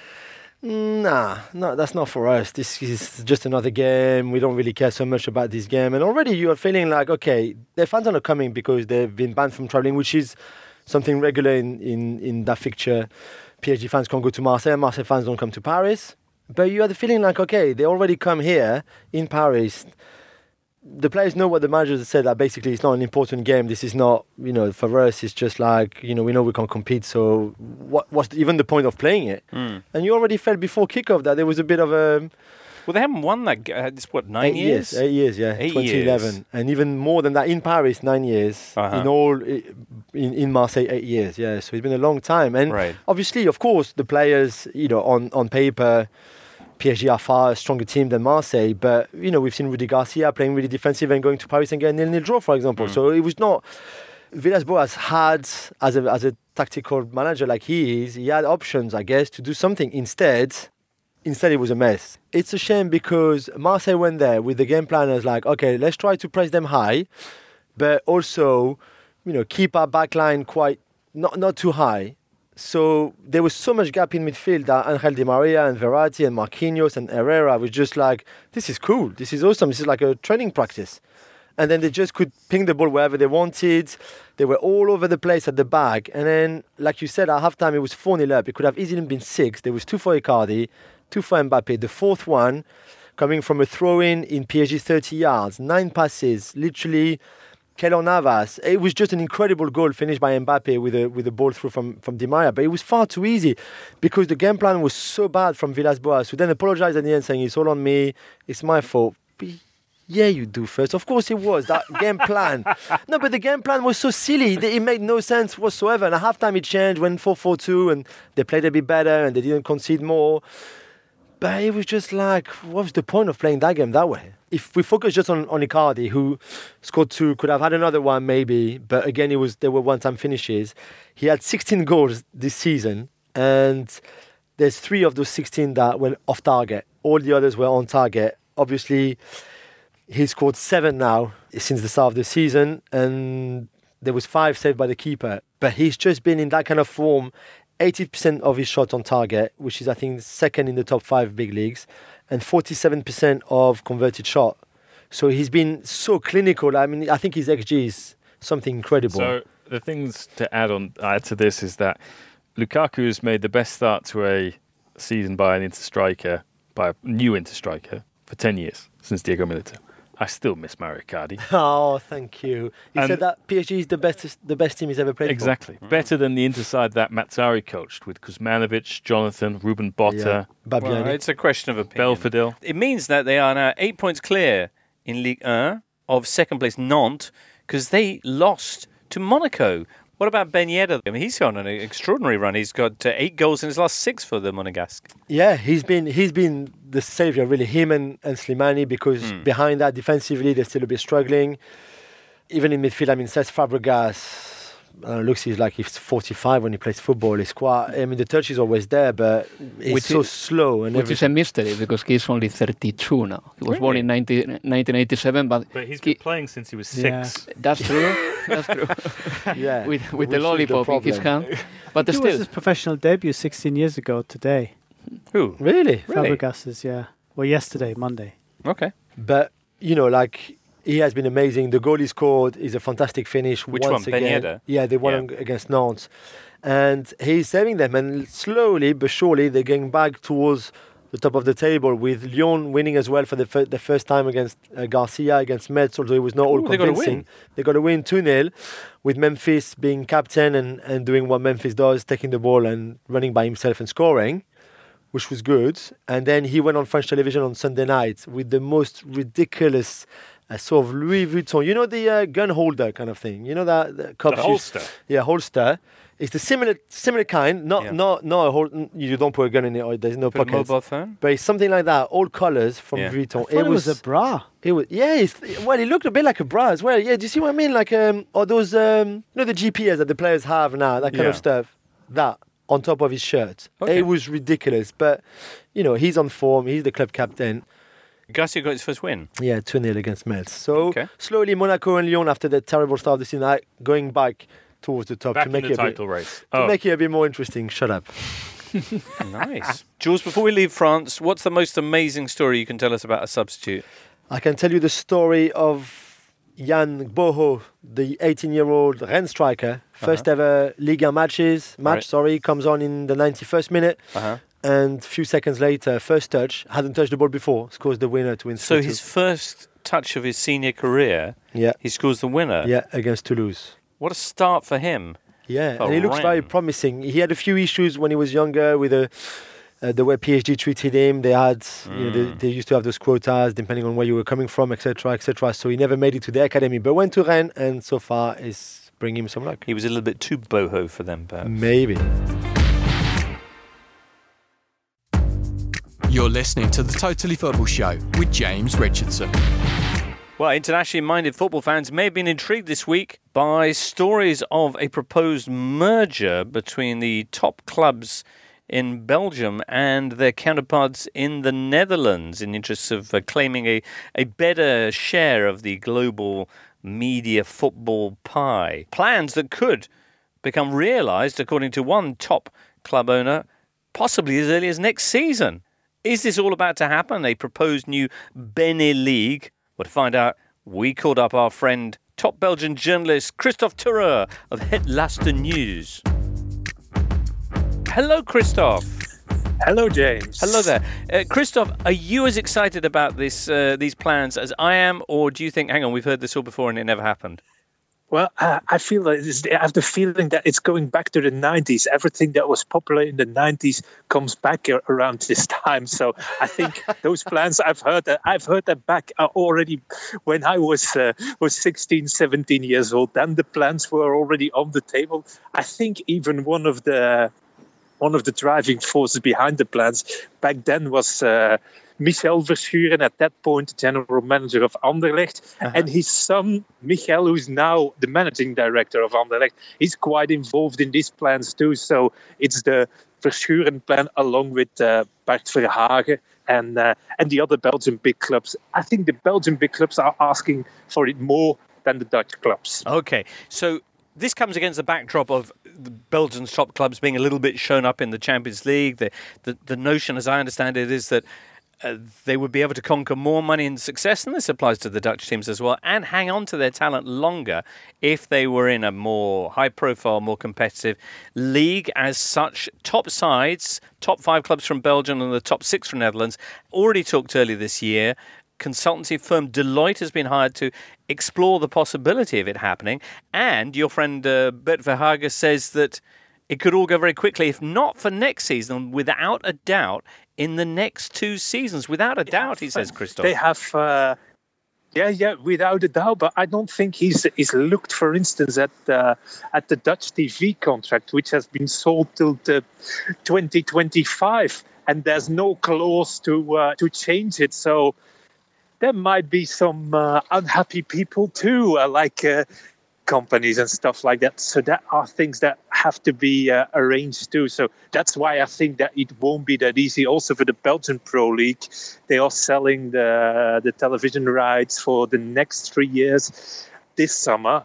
[SPEAKER 2] nah, no, that's not for us. This is just another game. We don't really care so much about this game. And already you are feeling like, okay, their fans are not coming because they've been banned from travelling, which is something regular in, in, in that fixture. P S G fans can't go to Marseille, Marseille fans don't come to Paris. But you are feeling like, okay, they already come here in Paris. The players know what the managers said, that basically it's not an important game. This is not, you know, for us, it's just like, you know, we know we can't compete. So what, what's even the point of playing it? Mm. And you already felt before kickoff that there was a bit of a...
[SPEAKER 1] Well, they haven't won that. Uh, it's what, nine
[SPEAKER 2] eight
[SPEAKER 1] years?
[SPEAKER 2] years? Eight years, yeah.
[SPEAKER 1] Eight
[SPEAKER 2] twenty eleven.
[SPEAKER 1] Years.
[SPEAKER 2] And even more than that in Paris, nine years. Uh-huh. In all, in, in Marseille, eight years, yeah. So it's been a long time. And
[SPEAKER 1] right.
[SPEAKER 2] obviously, of course, the players, you know, on, on paper... P S G are far a stronger team than Marseille, but you know we've seen Rudy Garcia playing really defensive and going to Paris and getting a nil-nil draw, for example. Mm. So it was not. Villas-Boas had, as a as a tactical manager like he is, he had options, I guess, to do something. Instead, instead it was a mess. It's a shame because Marseille went there with the game plan as like, okay, let's try to press them high, but also, you know, keep our back line quite not not too high. So there was so much gap in midfield that Angel Di Maria and Verratti and Marquinhos and Herrera was just like, this is cool, this is awesome, this is like a training practice. And then they just could ping the ball wherever they wanted. They were all over the place at the back. And then, like you said, at halftime it was four nil up. It could have easily been six. There was two for Icardi, two for Mbappe. The fourth one coming from a throw-in in P S G thirty yards, nine passes, literally... Keylor Navas, it was just an incredible goal finished by Mbappe with a with a ball through from, from Di Maria, but it was far too easy because the game plan was so bad from Villas-Boas, who then apologized at the end saying, it's all on me, it's my fault. But yeah, you do first. Of course it was, that game plan. No, but the game plan was so silly, it made no sense whatsoever. And at halftime it changed, went four four two, and they played a bit better and they didn't concede more. But it was just like, what was the point of playing that game that way? If we focus just on, on Icardi, who scored two, could have had another one maybe, but again, it was there were one-time finishes. He had sixteen goals this season, and there's three of those sixteen that went off target. All the others were on target. Obviously, he scored seven now since the start of the season, and there was five saved by the keeper. But he's just been in that kind of form. eighty percent of his shots on target, which is, I think, second in the top five big leagues, and forty-seven percent of converted shot. So he's been so clinical. I mean, I think his X G is something incredible.
[SPEAKER 3] So the things to add on add to this is that Lukaku has made the best start to a season by an inter-striker, by a new inter-striker, for ten years, since Diego Milito. I still miss Mario Icardi.
[SPEAKER 2] Oh, thank you. You
[SPEAKER 3] and
[SPEAKER 2] said that P S G is the best the best team he's ever played
[SPEAKER 3] exactly.
[SPEAKER 2] for.
[SPEAKER 3] Exactly. Better than the Interside that Mazzari coached with Kuzmanovic, Jonathan, Ruben Botta.
[SPEAKER 2] Yeah.
[SPEAKER 1] Well, it's a question of opinion.
[SPEAKER 3] Belfodil.
[SPEAKER 1] It means that they are now eight points clear in Ligue one of second place Nantes because they lost to Monaco. What about Ben Yedder? I mean, he's on an extraordinary run. He's got uh, eight goals in his last six for the Monegasque.
[SPEAKER 2] Yeah, he's been he's been the saviour, really, him and, and Slimani, because mm. behind that, defensively, they're still a bit struggling. Even in midfield, I mean, Cesc Fabregas, Uh, looks he's like he's forty-five when he plays football. It's quite. I mean, the touch is always there, but it's
[SPEAKER 5] Which
[SPEAKER 2] so
[SPEAKER 5] is-
[SPEAKER 2] slow and
[SPEAKER 5] Which is a
[SPEAKER 2] everything.
[SPEAKER 5] mystery because he's only thirty-two now. He was born in ninety, nineteen eighty-seven, but,
[SPEAKER 3] But he's
[SPEAKER 5] he-
[SPEAKER 3] been playing since he was
[SPEAKER 4] Yeah.
[SPEAKER 3] six.
[SPEAKER 5] that's true. That's true.
[SPEAKER 2] Yeah,
[SPEAKER 5] with with
[SPEAKER 2] which
[SPEAKER 5] the
[SPEAKER 2] is
[SPEAKER 5] lollipop in his
[SPEAKER 2] problem.
[SPEAKER 5] hand. But
[SPEAKER 4] He was
[SPEAKER 5] still,
[SPEAKER 4] his professional debut sixteen years ago today.
[SPEAKER 1] Who?
[SPEAKER 2] Really,
[SPEAKER 1] Really?
[SPEAKER 4] Fabregas's, yeah. Well, yesterday, Monday.
[SPEAKER 1] Okay.
[SPEAKER 2] but you know, like he has been amazing. The goal he scored is a fantastic finish.
[SPEAKER 1] Which
[SPEAKER 2] once
[SPEAKER 1] one? Ben
[SPEAKER 2] again.
[SPEAKER 1] Yedder?
[SPEAKER 2] Yeah, they won
[SPEAKER 1] Yeah.
[SPEAKER 2] against Nantes, and he's saving them. And slowly but surely, they're going back towards the top of the table. With Lyon winning as well for the fir- the first time against uh, Garcia against Metz, although it was not all
[SPEAKER 1] Ooh, they got a
[SPEAKER 2] convincing.
[SPEAKER 1] win.
[SPEAKER 2] They got a win two nil, with Memphis being captain and, and doing what Memphis does, taking the ball and running by himself and scoring, which was good. And then he went on French television on Sunday night with the most ridiculous uh, sort of Louis Vuitton, you know, the uh, gun holder kind of thing. You know that the cops
[SPEAKER 1] The
[SPEAKER 2] use-
[SPEAKER 1] holster.
[SPEAKER 2] Yeah, holster. It's the similar similar kind. Not
[SPEAKER 1] Yeah.
[SPEAKER 2] not not a hol- You don't put a gun in it. Or there's no
[SPEAKER 1] Put a
[SPEAKER 2] pockets.
[SPEAKER 1] mobile phone?
[SPEAKER 2] But it's something like that. All colours from
[SPEAKER 1] Yeah.
[SPEAKER 2] Vuitton.
[SPEAKER 4] I thought it was, a bra.
[SPEAKER 2] It was, yeah, it's, well, it looked a bit like a bra as well. Yeah, do you see what I mean? Like, um, or those, um, you know, the G P S that the players have now, that kind
[SPEAKER 1] Yeah.
[SPEAKER 2] of stuff. That on top of his shirt.
[SPEAKER 1] Okay.
[SPEAKER 2] It was ridiculous. But, you know, he's on form. He's the club captain.
[SPEAKER 1] Garcia got his first win.
[SPEAKER 2] Yeah, two nil against Metz. So
[SPEAKER 1] Okay.
[SPEAKER 2] slowly, Monaco and Lyon, after the terrible start of the season, are going back towards the top
[SPEAKER 3] Back
[SPEAKER 2] to
[SPEAKER 3] in
[SPEAKER 2] make
[SPEAKER 3] the
[SPEAKER 2] it a bit,
[SPEAKER 3] title race.
[SPEAKER 2] to
[SPEAKER 3] Oh,
[SPEAKER 2] make it a bit more interesting. Shut up.
[SPEAKER 1] Nice. Jules, before we leave France, what's the most amazing story you can tell us about a substitute?
[SPEAKER 2] I can tell you the story of Jan Boho, the eighteen-year-old Rennes striker. First ever Ligue one matches match.
[SPEAKER 1] Right.
[SPEAKER 2] Sorry, comes on in the ninety-first minute,
[SPEAKER 1] Uh-huh.
[SPEAKER 2] and a few seconds later, first touch, hadn't touched the ball before, scores the winner to win.
[SPEAKER 1] So
[SPEAKER 2] three two.
[SPEAKER 1] his first touch of his senior career,
[SPEAKER 2] yeah,
[SPEAKER 1] he scores the winner.
[SPEAKER 2] yeah, against Toulouse.
[SPEAKER 1] What a start for him.
[SPEAKER 2] Yeah,
[SPEAKER 1] For
[SPEAKER 2] and he looks very
[SPEAKER 1] Rennes.
[SPEAKER 2] promising. He had a few issues when he was younger with a, uh, the way P S G treated him. They had, you know, they,
[SPEAKER 1] Mm.
[SPEAKER 2] they used to have those quotas depending on where you were coming from, et cetera, et cetera. So he never made it to the academy, but went to Rennes, and so far is bringing him some luck.
[SPEAKER 1] He was a little bit too boho for them, perhaps.
[SPEAKER 2] Maybe.
[SPEAKER 7] You're listening to the Totally Football Show with James Richardson.
[SPEAKER 1] Well, internationally minded football fans may have been intrigued this week by stories of a proposed merger between the top clubs in Belgium and their counterparts in the Netherlands in interests of uh, claiming a, a better share of the global media football pie. Plans that could become realised, according to one top club owner, possibly as early as next season. Is this all about to happen? A proposed new Bene League? Well, to find out, we called up our friend, top Belgian journalist Christophe Turreur of Het Laatste News. Hello, Christophe.
[SPEAKER 10] Hello, James.
[SPEAKER 1] Hello there. Uh, Christophe, are you as excited about this uh, these plans as I am, or do you think, hang on, we've heard this all before and it never happened?
[SPEAKER 10] Well, uh, I feel that it's, I have the feeling that it's going back to the nineties. Everything that was popular in the nineties comes back a- around this time. So I think those plans I've heard that I've heard that back uh, already when I was uh, was sixteen, seventeen years old. Then the plans were already on the table. I think even one of the one of the driving forces behind the plans back then was uh, Michel Verschuren, at that point the general manager of Anderlecht,
[SPEAKER 1] Uh-huh.
[SPEAKER 10] and his son Michael, who's now the managing director of Anderlecht, he's quite involved in these plans too. So it's the Verschuren plan along with uh, Bart Verhagen and uh, and the other Belgian big clubs. I think the Belgian big clubs are asking for it more than the Dutch clubs.
[SPEAKER 1] Okay, so this comes against the backdrop of the Belgians' top clubs being a little bit shown up in the Champions League. The the, the notion, as I understand it, is that uh, they would be able to conquer more money and success, and this applies to the Dutch teams as well, and hang on to their talent longer if they were in a more high-profile, more competitive league. As such, top sides, top five clubs from Belgium and the top six from Netherlands, already talked earlier this year. Consultancy firm Deloitte has been hired to explore the possibility of it happening. And your friend uh, Bert Verhagen says that it could all go very quickly, if not for next season, without a doubt, in the next two seasons. Without a doubt, he says, Christophe.
[SPEAKER 10] They have, uh, yeah, yeah, without a doubt. But I don't think he's he's looked, for instance, at uh, at the Dutch T V contract, which has been sold till the twenty twenty-five, and there's no clause to uh, to change it. So there might be some uh, unhappy people too, uh, like uh, companies and stuff like that. So that are things that have to be uh, arranged too. So that's why I think that it won't be that easy. Also for the Belgian Pro League, they are selling the the television rights for the next three years this summer.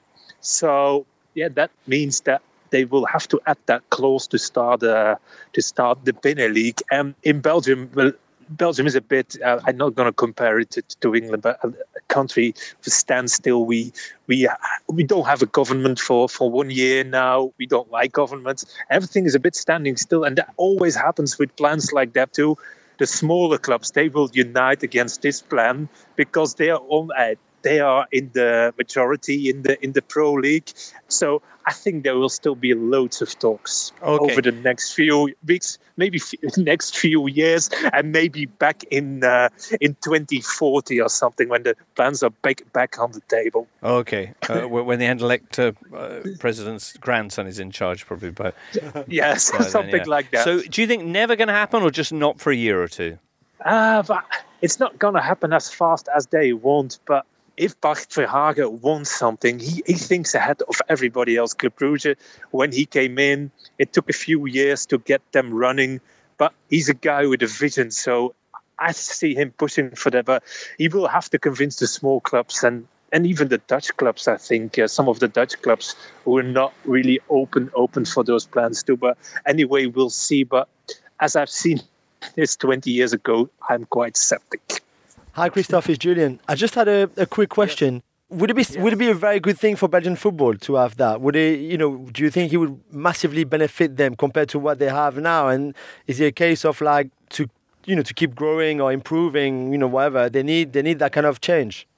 [SPEAKER 10] So yeah, that means that they will have to add that clause to start uh, to start the Benelux. And in Belgium, well, Belgium is a bit. Uh, I'm not going to compare it to, to England, but a, a country with standstill. We we we don't have a government for, for one year now. We don't like governments. Everything is a bit standing still, and that always happens with plans like that too. The smaller clubs, they will unite against this plan because they are on. Uh, They are in the majority in the in the Pro League, so I think there will still be loads of talks
[SPEAKER 1] okay.
[SPEAKER 10] over the next few weeks, maybe f- next few years, and maybe back in uh, in twenty forty or something when the plans are back back on the table.
[SPEAKER 1] Okay, uh, when the elect uh, uh, president's grandson is in charge, probably. By
[SPEAKER 10] yes,
[SPEAKER 1] by
[SPEAKER 10] something
[SPEAKER 1] then, yeah.
[SPEAKER 10] like that.
[SPEAKER 1] So, do you think never going to happen, or just not for a year or two?
[SPEAKER 10] Uh, but it's not going to happen as fast as they want, but. If Bart Verhagen wants something, he, he thinks ahead of everybody else. Club Brugge, when he came in, it took a few years to get them running, but he's a guy with a vision, so I see him pushing for that. But he will have to convince the small clubs and, and even the Dutch clubs, I think, uh, some of the Dutch clubs who are not really open open for those plans too. But anyway, we'll see. But as I've seen this twenty years ago, I'm quite skeptic.
[SPEAKER 2] Hi, Christophe, it's Julian. I just had a, a quick question. Yeah. Would it be yeah. would it be a very good thing for Belgian football to have that? Would it, you know, do you think it would massively benefit them compared to what they have now? And is it a case of like to, you know, to keep growing or improving, you know, whatever they need, they need that kind of change?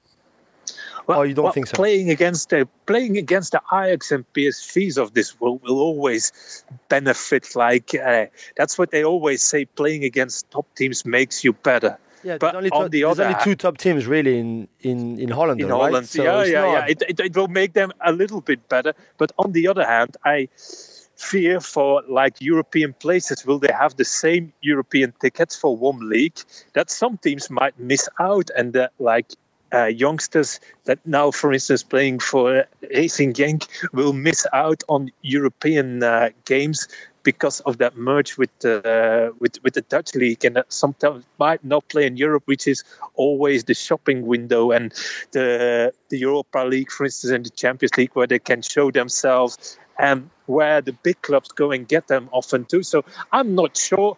[SPEAKER 10] Well,
[SPEAKER 2] or you don't
[SPEAKER 10] well,
[SPEAKER 2] think so?
[SPEAKER 10] Playing against the playing against the Ajax and P S V's of this world will always benefit. Like uh, that's what they always say: playing against top teams makes you better.
[SPEAKER 2] Yeah,
[SPEAKER 10] but
[SPEAKER 2] there's only,
[SPEAKER 10] on
[SPEAKER 2] to,
[SPEAKER 10] the
[SPEAKER 2] there's
[SPEAKER 10] other
[SPEAKER 2] only two top teams really in in in Holland.
[SPEAKER 10] In
[SPEAKER 2] though,
[SPEAKER 10] Holland,
[SPEAKER 2] right? So
[SPEAKER 10] yeah,
[SPEAKER 2] it's
[SPEAKER 10] yeah,
[SPEAKER 2] not...
[SPEAKER 10] yeah. It, it it will make them a little bit better. But on the other hand, I fear for like European places. Will they have the same European tickets for one league? That some teams might miss out, and that like uh, youngsters that now, for instance, playing for Racing Genk will miss out on European uh, games. Because of that merge with the uh, with with the Dutch league, and that sometimes might not play in Europe, which is always the shopping window, and the the Europa League, for instance, and the Champions League, where they can show themselves, and where the big clubs go and get them often too. So I'm not sure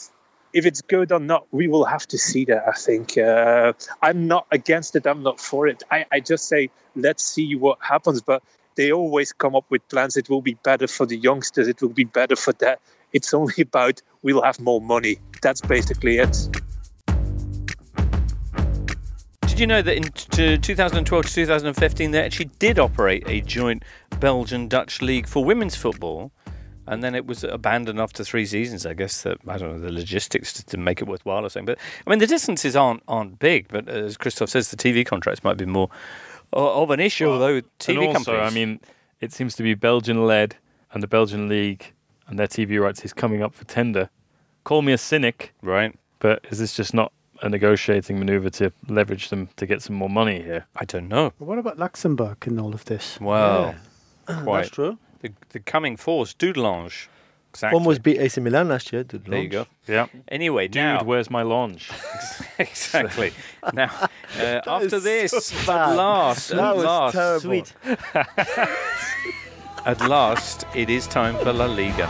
[SPEAKER 10] if it's good or not. We will have to see that. I think uh, I'm not against it. I'm not for it. I, I just say let's see what happens, but. They always come up with plans. It will be better for the youngsters. It will be better for that. It's only about we'll have more money. That's basically it.
[SPEAKER 1] Did you know that in t- twenty twelve to twenty fifteen they actually did operate a joint Belgian-Dutch league for women's football, and then it was abandoned after three seasons? I guess that I don't know the logistics to, to make it worthwhile or something. But I mean the distances aren't aren't big. But as Christophe says, the T V contracts might be more. Of an issue, well, although T V
[SPEAKER 3] and also,
[SPEAKER 1] companies.
[SPEAKER 3] I mean, it seems to be Belgian-led, and the Belgian league and their T V rights is coming up for tender. Call me a cynic,
[SPEAKER 1] right?
[SPEAKER 3] But is this just not a negotiating maneuver to leverage them to get some more money here?
[SPEAKER 1] I don't know.
[SPEAKER 4] But what about Luxembourg in all of this?
[SPEAKER 1] Well,
[SPEAKER 2] yeah.
[SPEAKER 1] quite.
[SPEAKER 2] That's true.
[SPEAKER 1] The, the coming force, Dudelange. Exactly.
[SPEAKER 2] Almost beat A C Milan last year. Dudelange.
[SPEAKER 1] There you go.
[SPEAKER 3] Yeah.
[SPEAKER 1] Anyway,
[SPEAKER 3] Dude,
[SPEAKER 1] now,
[SPEAKER 3] where's my lounge?
[SPEAKER 1] Exactly. Now, uh, after this,
[SPEAKER 2] so
[SPEAKER 1] at
[SPEAKER 2] bad.
[SPEAKER 1] last,
[SPEAKER 2] That
[SPEAKER 1] at
[SPEAKER 2] was
[SPEAKER 1] last,
[SPEAKER 2] terrible.
[SPEAKER 4] Sweet.
[SPEAKER 1] at last, it is time for La Liga.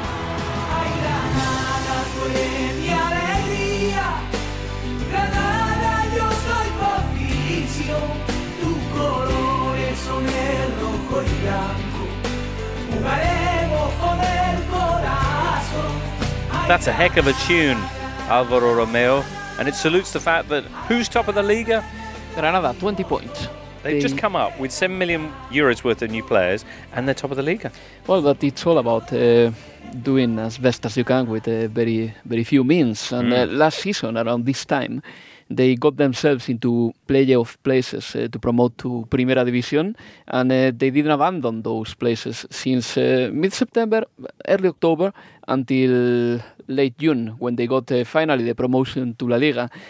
[SPEAKER 1] That's a heck of a tune, Alvaro Romeo, and it salutes the fact that who's top of the Liga?
[SPEAKER 5] Granada, twenty points.
[SPEAKER 1] They've
[SPEAKER 5] They-
[SPEAKER 1] just come up with seven million euros worth of new players, and they're top of the Liga.
[SPEAKER 5] Well, but it's all about uh, doing as best as you can with uh, very, very few means. And uh, last season, around this time, they got themselves into playoff places uh, to promote to Primera División, and uh, they didn't abandon those places since uh, mid-September, early October, until late June, when they got uh, finally the promotion to La Liga.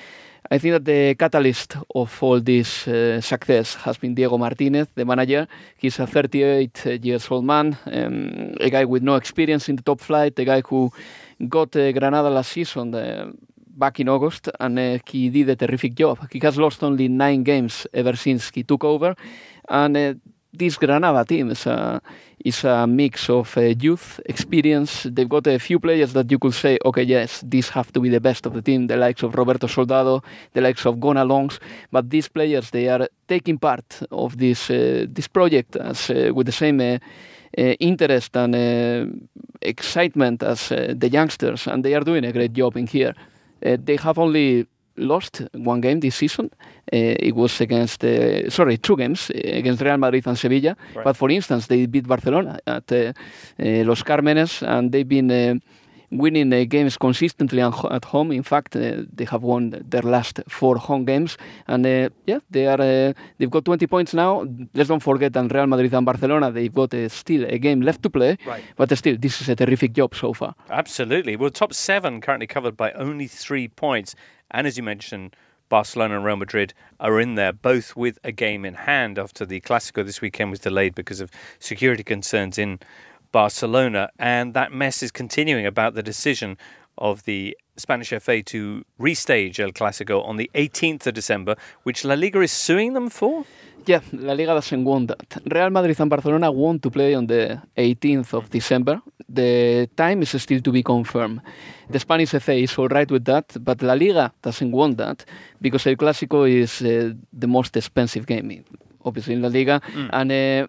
[SPEAKER 5] I think that the catalyst of all this uh, success has been Diego Martinez, the manager. He's a thirty-eight years old man, um, a guy with no experience in the top flight, a guy who got uh, Granada last season uh, back in August, and uh, he did a terrific job. He has lost only nine games ever since he took over, and uh, this Granada team is a, is a mix of uh, youth, experience. They've got a few players that you could say, okay, yes, these have to be the best of the team, the likes of Roberto Soldado, the likes of Gonzalo Longs. But these players, they are taking part of this uh, this project as uh, with the same uh, uh, interest and uh, excitement as uh, the youngsters, and they are doing a great job in here. Uh, they have only lost one game this season. Uh, it was against, uh, sorry, two games against Real Madrid and Sevilla. Right. But for instance, they beat Barcelona at uh, uh, Los Cármenes, and they've been uh, winning uh, games consistently at home. In fact, uh, they have won their last four home games, and uh, yeah, they are. Uh, they've got twenty points now. Let's don't forget that Real Madrid and Barcelona, they've got uh, still a game left to play. Right. But still, this is a terrific job so far.
[SPEAKER 1] Absolutely. Well, top seven currently covered by only three points. And as you mentioned, Barcelona and Real Madrid are in there, both with a game in hand after the Clásico this weekend was delayed because of security concerns in Barcelona. And that mess is continuing about the decision of the Spanish F A to restage El Clásico on the eighteenth of December, which La Liga is suing them for?
[SPEAKER 5] Yeah, La Liga doesn't want that. Real Madrid and Barcelona want to play on the eighteenth of December. The time is still to be confirmed. The Spanish F A is all right with that, but La Liga doesn't want that because El Clásico is uh, the most expensive game, obviously, in La Liga. Mm. And uh,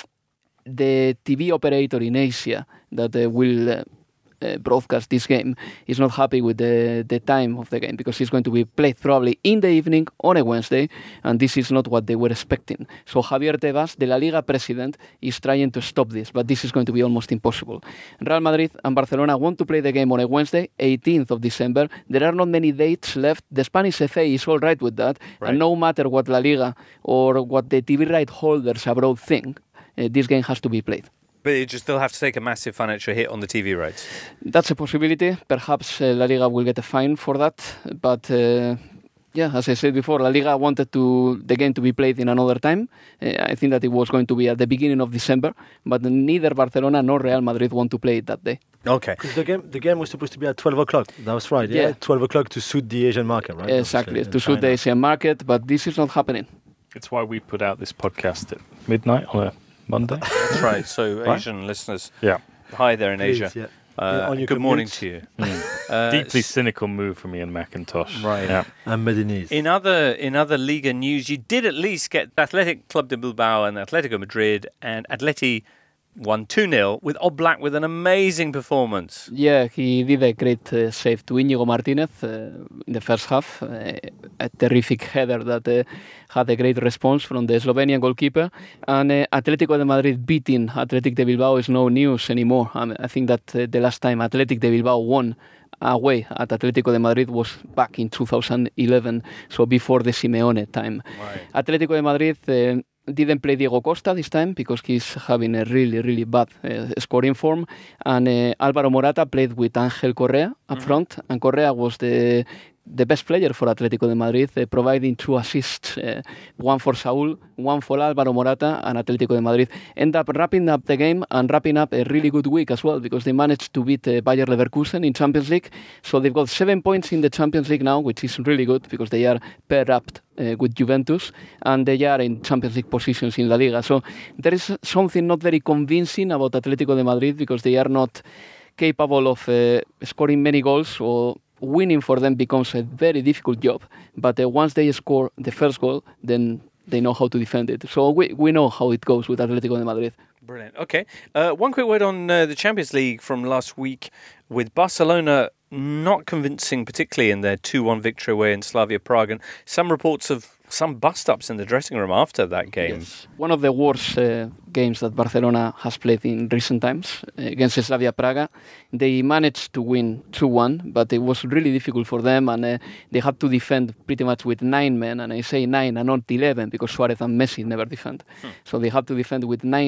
[SPEAKER 5] the T V operator in Asia that uh, will uh, uh, broadcast this game is not happy with the, the time of the game because it's going to be played probably in the evening on a Wednesday, and this is not what they were expecting. So Javier Tebas, the La Liga president, is trying to stop this, but this is going to be almost impossible. Real Madrid and Barcelona want to play the game on a Wednesday, eighteenth of December. There are not many dates left. The Spanish F A is all right with that, right. And no matter what La Liga or what the T V right holders abroad think, uh, this game has to be played.
[SPEAKER 1] But you just still have to take a massive financial hit on the T V rights.
[SPEAKER 5] That's a possibility. Perhaps uh, La Liga will get a fine for that. But uh, yeah, as I said before, La Liga wanted to the game to be played in another time. Uh, I think that it was going to be at the beginning of December. But neither Barcelona nor Real Madrid want to play it that day.
[SPEAKER 1] Okay.
[SPEAKER 2] Because the game, the game was supposed to be at twelve o'clock. That was right, yeah? yeah. twelve o'clock to suit the Asian market, right?
[SPEAKER 5] Exactly, to suit the Asian market. But this is not happening.
[SPEAKER 3] It's why we put out this podcast at midnight on a Monday.
[SPEAKER 1] That's right. So right? Asian listeners,
[SPEAKER 3] yeah.
[SPEAKER 1] Hi there in
[SPEAKER 2] Please,
[SPEAKER 1] Asia.
[SPEAKER 2] Yeah.
[SPEAKER 1] Uh,
[SPEAKER 2] yeah,
[SPEAKER 1] good morning to you.
[SPEAKER 3] Mm. Uh, Deeply cynical move from Ian McIntosh.
[SPEAKER 1] Right.
[SPEAKER 3] Yeah.
[SPEAKER 2] And Medinese.
[SPEAKER 1] In other in other Liga news, you did at least get Athletic Club de Bilbao and Atletico Madrid and Atleti won two nil with Oblak with an amazing performance.
[SPEAKER 5] Yeah, he did a great uh, save to Íñigo Martínez uh, in the first half. Uh, a terrific header that uh, had a great response from the Slovenian goalkeeper. And uh, Atlético de Madrid beating Athletic de Bilbao is no news anymore. I, mean, I think that uh, the last time Athletic de Bilbao won away at Atlético de Madrid was back in two thousand eleven, so before the Simeone time. Right. Atlético de Madrid uh, didn't play Diego Costa this time because he's having a really, really bad uh, scoring form. And uh, Álvaro Morata played with Ángel Correa up mm-hmm. front, and Correa was the the best player for Atlético de Madrid, uh, providing two assists, uh, one for Saúl, one for Álvaro Morata, and Atlético de Madrid end up wrapping up the game and wrapping up a really good week as well because they managed to beat uh, Bayer Leverkusen in Champions League. So they've got seven points in the Champions League now, which is really good because they are paired up uh, with Juventus and they are in Champions League positions in La Liga. So there is something not very convincing about Atlético de Madrid because they are not capable of uh, scoring many goals, or winning for them becomes a very difficult job. But uh, once they score the first goal, then they know how to defend it. So we we know how it goes with Atlético de Madrid.
[SPEAKER 1] Brilliant. Okay. Uh, one quick word on uh, the Champions League from last week with Barcelona not convincing, particularly in their two one victory away in Slavia Prague, and some reports of some bust-ups in the dressing room after that game.
[SPEAKER 5] Yes. One of the worst uh, games that Barcelona has played in recent times uh, against Slavia Praga. They managed to win two one, but it was really difficult for them, and uh, they had to defend pretty much with nine men, and I say nine and not eleven because Suarez and Messi never defend. Hmm. So they had to defend with nine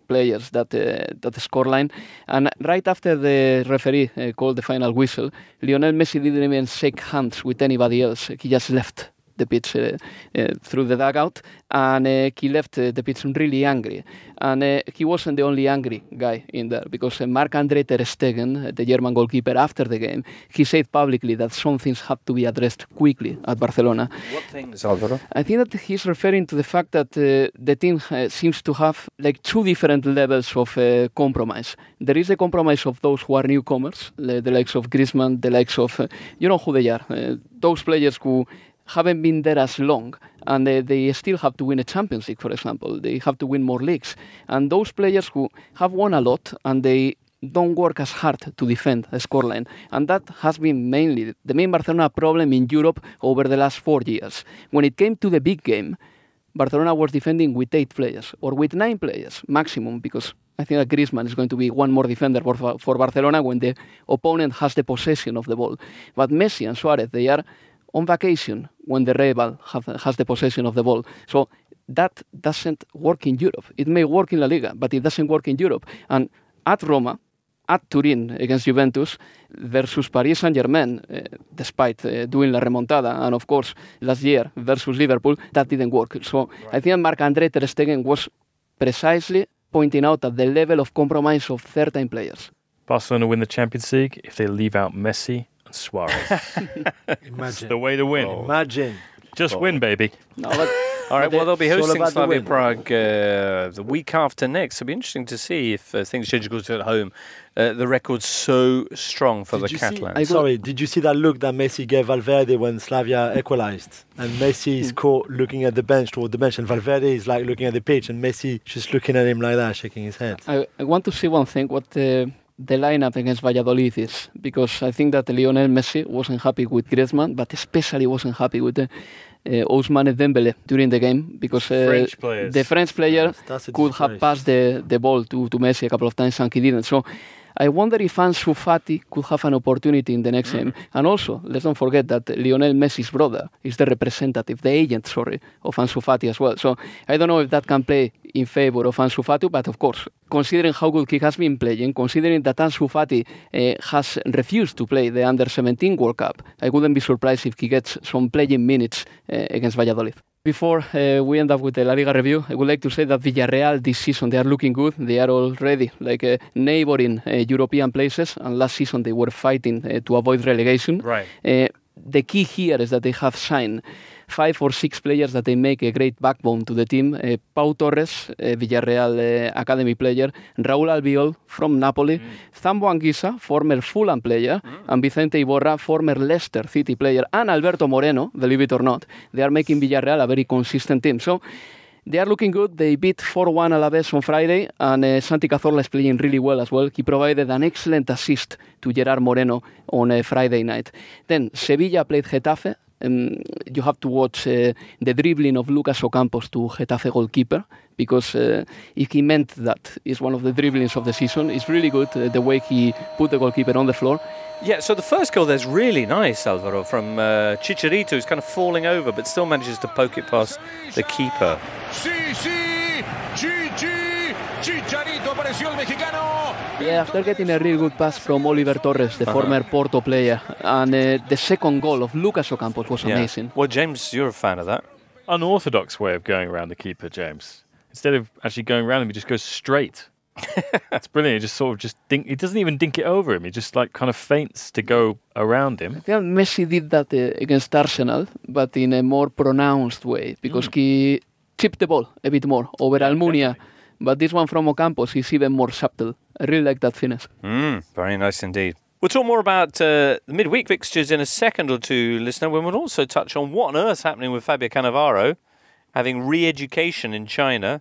[SPEAKER 5] players that uh, that scoreline. And right after the referee uh, called the final whistle, Lionel Messi didn't even shake hands with anybody else. He just left the pitch uh, uh, through the dugout, and uh, he left uh, the pitch really angry. And uh, he wasn't the only angry guy in there, because uh, Marc-André ter Stegen, the German goalkeeper, after the game, he said publicly that some things have to be addressed quickly at Barcelona.
[SPEAKER 1] What things, Alvaro?
[SPEAKER 5] I think that he's referring to the fact that uh, the team uh, seems to have like two different levels of uh, compromise. There is a compromise of those who are newcomers, the, the likes of Griezmann, the likes of, uh, you know who they are, uh, those players who haven't been there as long, and they, they still have to win a Champions League, for example. They have to win more leagues. And those players who have won a lot and they don't work as hard to defend a scoreline. And that has been mainly the main Barcelona problem in Europe over the last four years. When it came to the big game, Barcelona was defending with eight players, or with nine players maximum, because I think that Griezmann is going to be one more defender for, for Barcelona when the opponent has the possession of the ball. But Messi and Suarez, they are on vacation when the rival have, has the possession of the ball. So that doesn't work in Europe. It may work in La Liga, but it doesn't work in Europe. And at Roma, at Turin against Juventus versus Paris Saint-Germain, uh, despite uh, doing La Remontada, and of course last year versus Liverpool, that didn't work. So right. I think Marc-André ter Stegen was precisely pointing out at the level of compromise of certain players.
[SPEAKER 3] Barcelona win the Champions League if they leave out Messi and Suarez.
[SPEAKER 2] Imagine.
[SPEAKER 3] It's the way to win.
[SPEAKER 2] Oh. Imagine.
[SPEAKER 3] Just oh. win, baby.
[SPEAKER 5] No, but
[SPEAKER 1] All right, well, they'll be hosting Slavia
[SPEAKER 2] the
[SPEAKER 1] Prague uh, the week after next. It'll be interesting to see if uh, things change goes at home. Uh, the record's so strong for
[SPEAKER 2] did
[SPEAKER 1] the Catalans.
[SPEAKER 2] See, sorry, did you see that look that Messi gave Valverde when Slavia equalized? And Messi is caught looking at the bench, toward the bench, and Valverde is like looking at the pitch, and Messi just looking at him like that, shaking his head.
[SPEAKER 5] I, I want to see one thing, what the, the lineup against Valladolid is, because I think that Lionel Messi wasn't happy with Griezmann, but especially wasn't happy with the Uh, Ousmane Dembele during the game, because uh,
[SPEAKER 3] French players.
[SPEAKER 5] the French player
[SPEAKER 2] yes,
[SPEAKER 5] could have passed the, the ball to, to Messi a couple of times and he didn't. So I wonder if Ansu Fati could have an opportunity in the next mm. game. And also, let's not forget that Lionel Messi's brother is the representative, the agent, sorry, of Ansu Fati as well. So I don't know if that can play in favor of Ansu Fati, but of course, considering how good he has been playing, considering that Ansu Fati uh, has refused to play the under seventeen World Cup, I wouldn't be surprised if he gets some playing minutes uh, against Valladolid. Before uh, we end up with the La Liga review, I would like to say that Villarreal this season, they are looking good. They are already like uh, neighboring uh, European places, and last season they were fighting uh, to avoid relegation.
[SPEAKER 1] Right.
[SPEAKER 5] Uh, the key here is that they have signed five or six players that they make a great backbone to the team. Uh, Pau Torres, uh, Villarreal uh, academy player, Raúl Albiol from Napoli, mm. Zambo Anguissa, former Fulham player, mm. and Vicente Iborra, former Leicester City player, and Alberto Moreno, believe it or not. They are making Villarreal a very consistent team. So they are looking good. They beat four one Alaves on Friday, and uh, Santi Cazorla is playing really well as well. He provided an excellent assist to Gerard Moreno on a Friday night. Then Sevilla played Getafe. Um, you have to watch uh, the dribbling of Lucas Ocampos to Getafe goalkeeper, because uh, if he meant that, it's one of the dribblings of the season. It's really good, uh, the way he put the goalkeeper on the floor.
[SPEAKER 1] Yeah, so the first goal there's really nice, Alvaro, from uh, Chicharito, who's kind of falling over, but still manages to poke it past the keeper.
[SPEAKER 9] Sí, sí, Chichi, Chicharito apareció el mexicano.
[SPEAKER 5] Yeah, after getting a really good pass from Oliver Torres, the uh-huh. former Porto player, and uh, the second goal of Lucas Ocampos was
[SPEAKER 1] yeah.
[SPEAKER 5] amazing.
[SPEAKER 1] Well, James, you're a fan of that.
[SPEAKER 3] Unorthodox way of going around the keeper, James. Instead of actually going around him, he just goes straight. That's brilliant. He just sort of just dink. He doesn't even dink it over him. He just like kind of feints to go around him.
[SPEAKER 5] I think Messi did that uh, against Arsenal, but in a more pronounced way, because mm. he chipped the ball a bit more over yeah, Almunia. Definitely. But this one from Ocampos is even more subtle. I really like that finish.
[SPEAKER 1] Mm, very nice indeed. We'll talk more about uh, the midweek fixtures in a second or two, listener. We will also touch on what on earth's happening with Fabio Cannavaro, having re-education in China,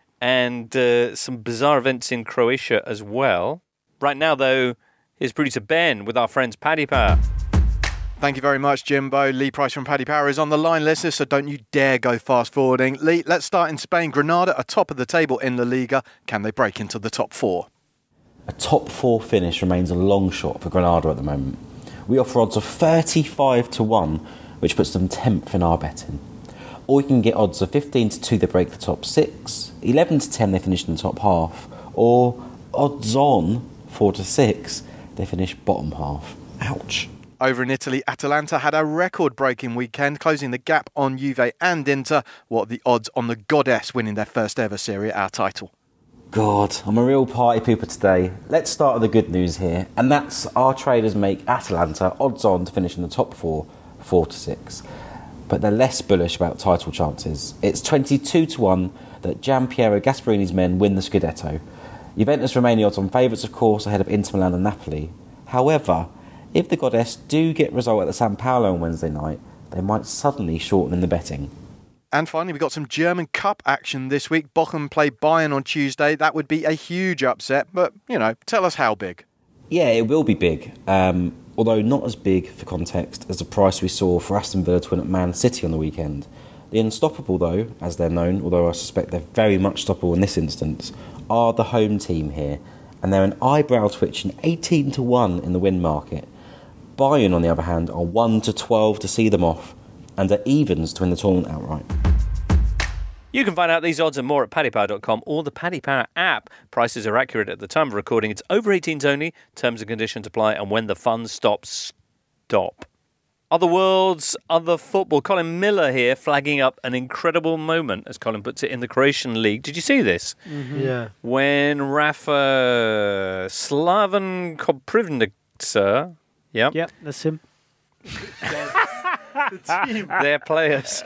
[SPEAKER 1] and uh, some bizarre events in Croatia as well. Right now, though, here's producer Ben with our friends Paddy Power.
[SPEAKER 11] Thank you very much, Jimbo. Lee Price from Paddy Power is on the line, listeners, so don't you dare go fast-forwarding. Lee, let's start in Spain. Granada are top of the table in La Liga. Can they break into the top four?
[SPEAKER 12] A top four finish remains a long shot for Granada at the moment. We offer odds of thirty-five to one, which puts them tenth in our betting. or you can get odds of fifteen to two they break the top six, eleven to ten they finish in the top half, or odds on four to six they finish bottom half. Ouch.
[SPEAKER 11] Over in Italy, Atalanta had a record-breaking weekend, closing the gap on Juve and Inter. What are the odds on the Goddess winning their first ever Serie A title?
[SPEAKER 12] God, I'm a real party pooper today. Let's start with the good news here, and that's our traders make Atalanta odds on to finish in the top four, four to six. But they're less bullish about title chances. It's twenty-two to one that Gianpiero Gasparini's men win the Scudetto. Juventus remain the odds on favourites, of course, ahead of Inter Milan and Napoli. However, if the Goddess do get a result at the San Paolo on Wednesday night, they might suddenly shorten in the betting.
[SPEAKER 11] And finally, we've got some German Cup action this week. Bochum play Bayern on Tuesday. That would be a huge upset, but, you know, tell us how big.
[SPEAKER 12] Yeah, it will be big, um, although not as big, for context, as the price we saw for Aston Villa to win at Man City on the weekend. The Unstoppable, though, as they're known, although I suspect they're very much stoppable in this instance, are the home team here, and they're an eyebrow-twitching eighteen to one in the win market. Bayern, on the other hand, are one to twelve to see them off, and are evens to win the tournament outright.
[SPEAKER 1] You can find out these odds and more at paddy power dot com or the Paddy Power app. Prices are accurate at the time of recording. It's over eighteens only. Terms and conditions apply, and when the fun stops, stop. Other worlds, other football. Colin Miller here flagging up an incredible moment, as Colin puts it, in the Croatian league. Did you see this?
[SPEAKER 2] Mm-hmm. Yeah.
[SPEAKER 1] When Rafa Slaven Koprivnica, yeah,
[SPEAKER 4] yeah, that's him.
[SPEAKER 2] The team.
[SPEAKER 1] Their players.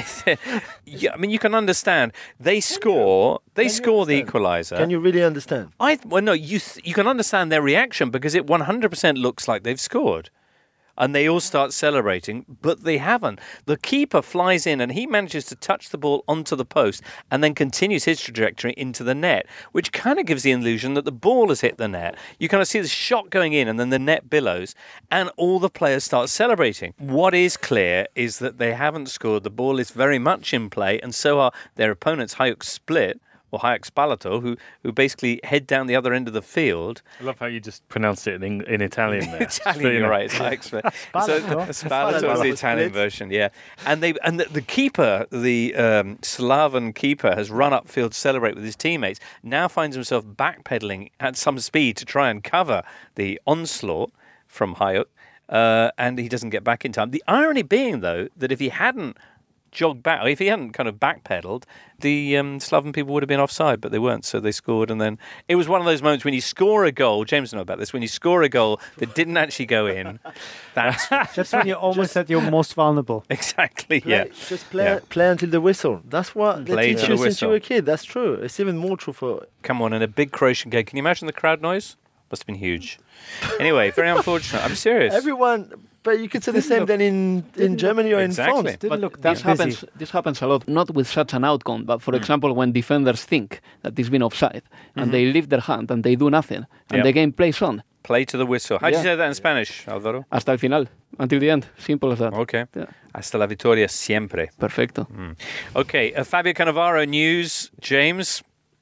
[SPEAKER 1] Yeah, I mean, you can understand. They score. They score the equaliser.
[SPEAKER 2] Can you really understand?
[SPEAKER 1] I well, no. You th- you can understand their reaction because it one hundred percent looks like they've scored. And they all start celebrating, but they haven't. The keeper flies in and he manages to touch the ball onto the post and then continues his trajectory into the net, which kind of gives the illusion that the ball has hit the net. You kind of see the shot going in and then the net billows and all the players start celebrating. What is clear is that they haven't scored. The ball is very much in play, and so are their opponents, Hajduk Split, or Hajduk Spalato, who who basically head down the other end of the field.
[SPEAKER 3] I love how you just pronounced it in, in Italian there.
[SPEAKER 1] Italian, you're right. It's Hajduk Split. So Spalato is the Italian version, yeah. And they and the, the keeper, the um, Slaven keeper, has run upfield to celebrate with his teammates. Now finds himself backpedaling at some speed to try and cover the onslaught from Hajduk, uh, and he doesn't get back in time. The irony being, though, that if he hadn't jogged back, if he hadn't kind of backpedaled, the um, Slaven people would have been offside, but they weren't, so they scored. And then it was one of those moments when you score a goal, James knows about this, when you score a goal that didn't actually go in, that's
[SPEAKER 4] just when you're almost at your most vulnerable.
[SPEAKER 1] Exactly,
[SPEAKER 2] play,
[SPEAKER 1] yeah.
[SPEAKER 2] Just play,
[SPEAKER 1] yeah.
[SPEAKER 2] play until the whistle. That's what
[SPEAKER 1] Play
[SPEAKER 2] they teach
[SPEAKER 1] to
[SPEAKER 2] you
[SPEAKER 1] the
[SPEAKER 2] since you
[SPEAKER 1] whistle.
[SPEAKER 2] were a kid. That's true. It's even more true for...
[SPEAKER 1] Come on, and a big Croatian game. Can you imagine the crowd noise? Must have been huge. Anyway, very unfortunate. I'm serious.
[SPEAKER 2] Everyone... But you could say the same
[SPEAKER 5] look,
[SPEAKER 2] then in, in Germany or
[SPEAKER 1] exactly.
[SPEAKER 2] in France.
[SPEAKER 5] Didn't
[SPEAKER 4] But
[SPEAKER 5] look this happens.
[SPEAKER 4] busy.
[SPEAKER 5] This happens a lot, not with such an outcome, but for mm. example, when defenders think that it's been offside mm-hmm. and they lift their hand and they do nothing, and
[SPEAKER 1] yep.
[SPEAKER 5] the game plays on.
[SPEAKER 1] Play to the whistle. How do
[SPEAKER 5] yeah.
[SPEAKER 1] you say that in Spanish, Alvaro?
[SPEAKER 5] Hasta el final, until the end. Simple as that.
[SPEAKER 1] Okay.
[SPEAKER 5] Yeah.
[SPEAKER 1] Hasta la victoria siempre.
[SPEAKER 5] Perfecto.
[SPEAKER 1] Mm. Okay, uh, Fabio Cannavaro news. James.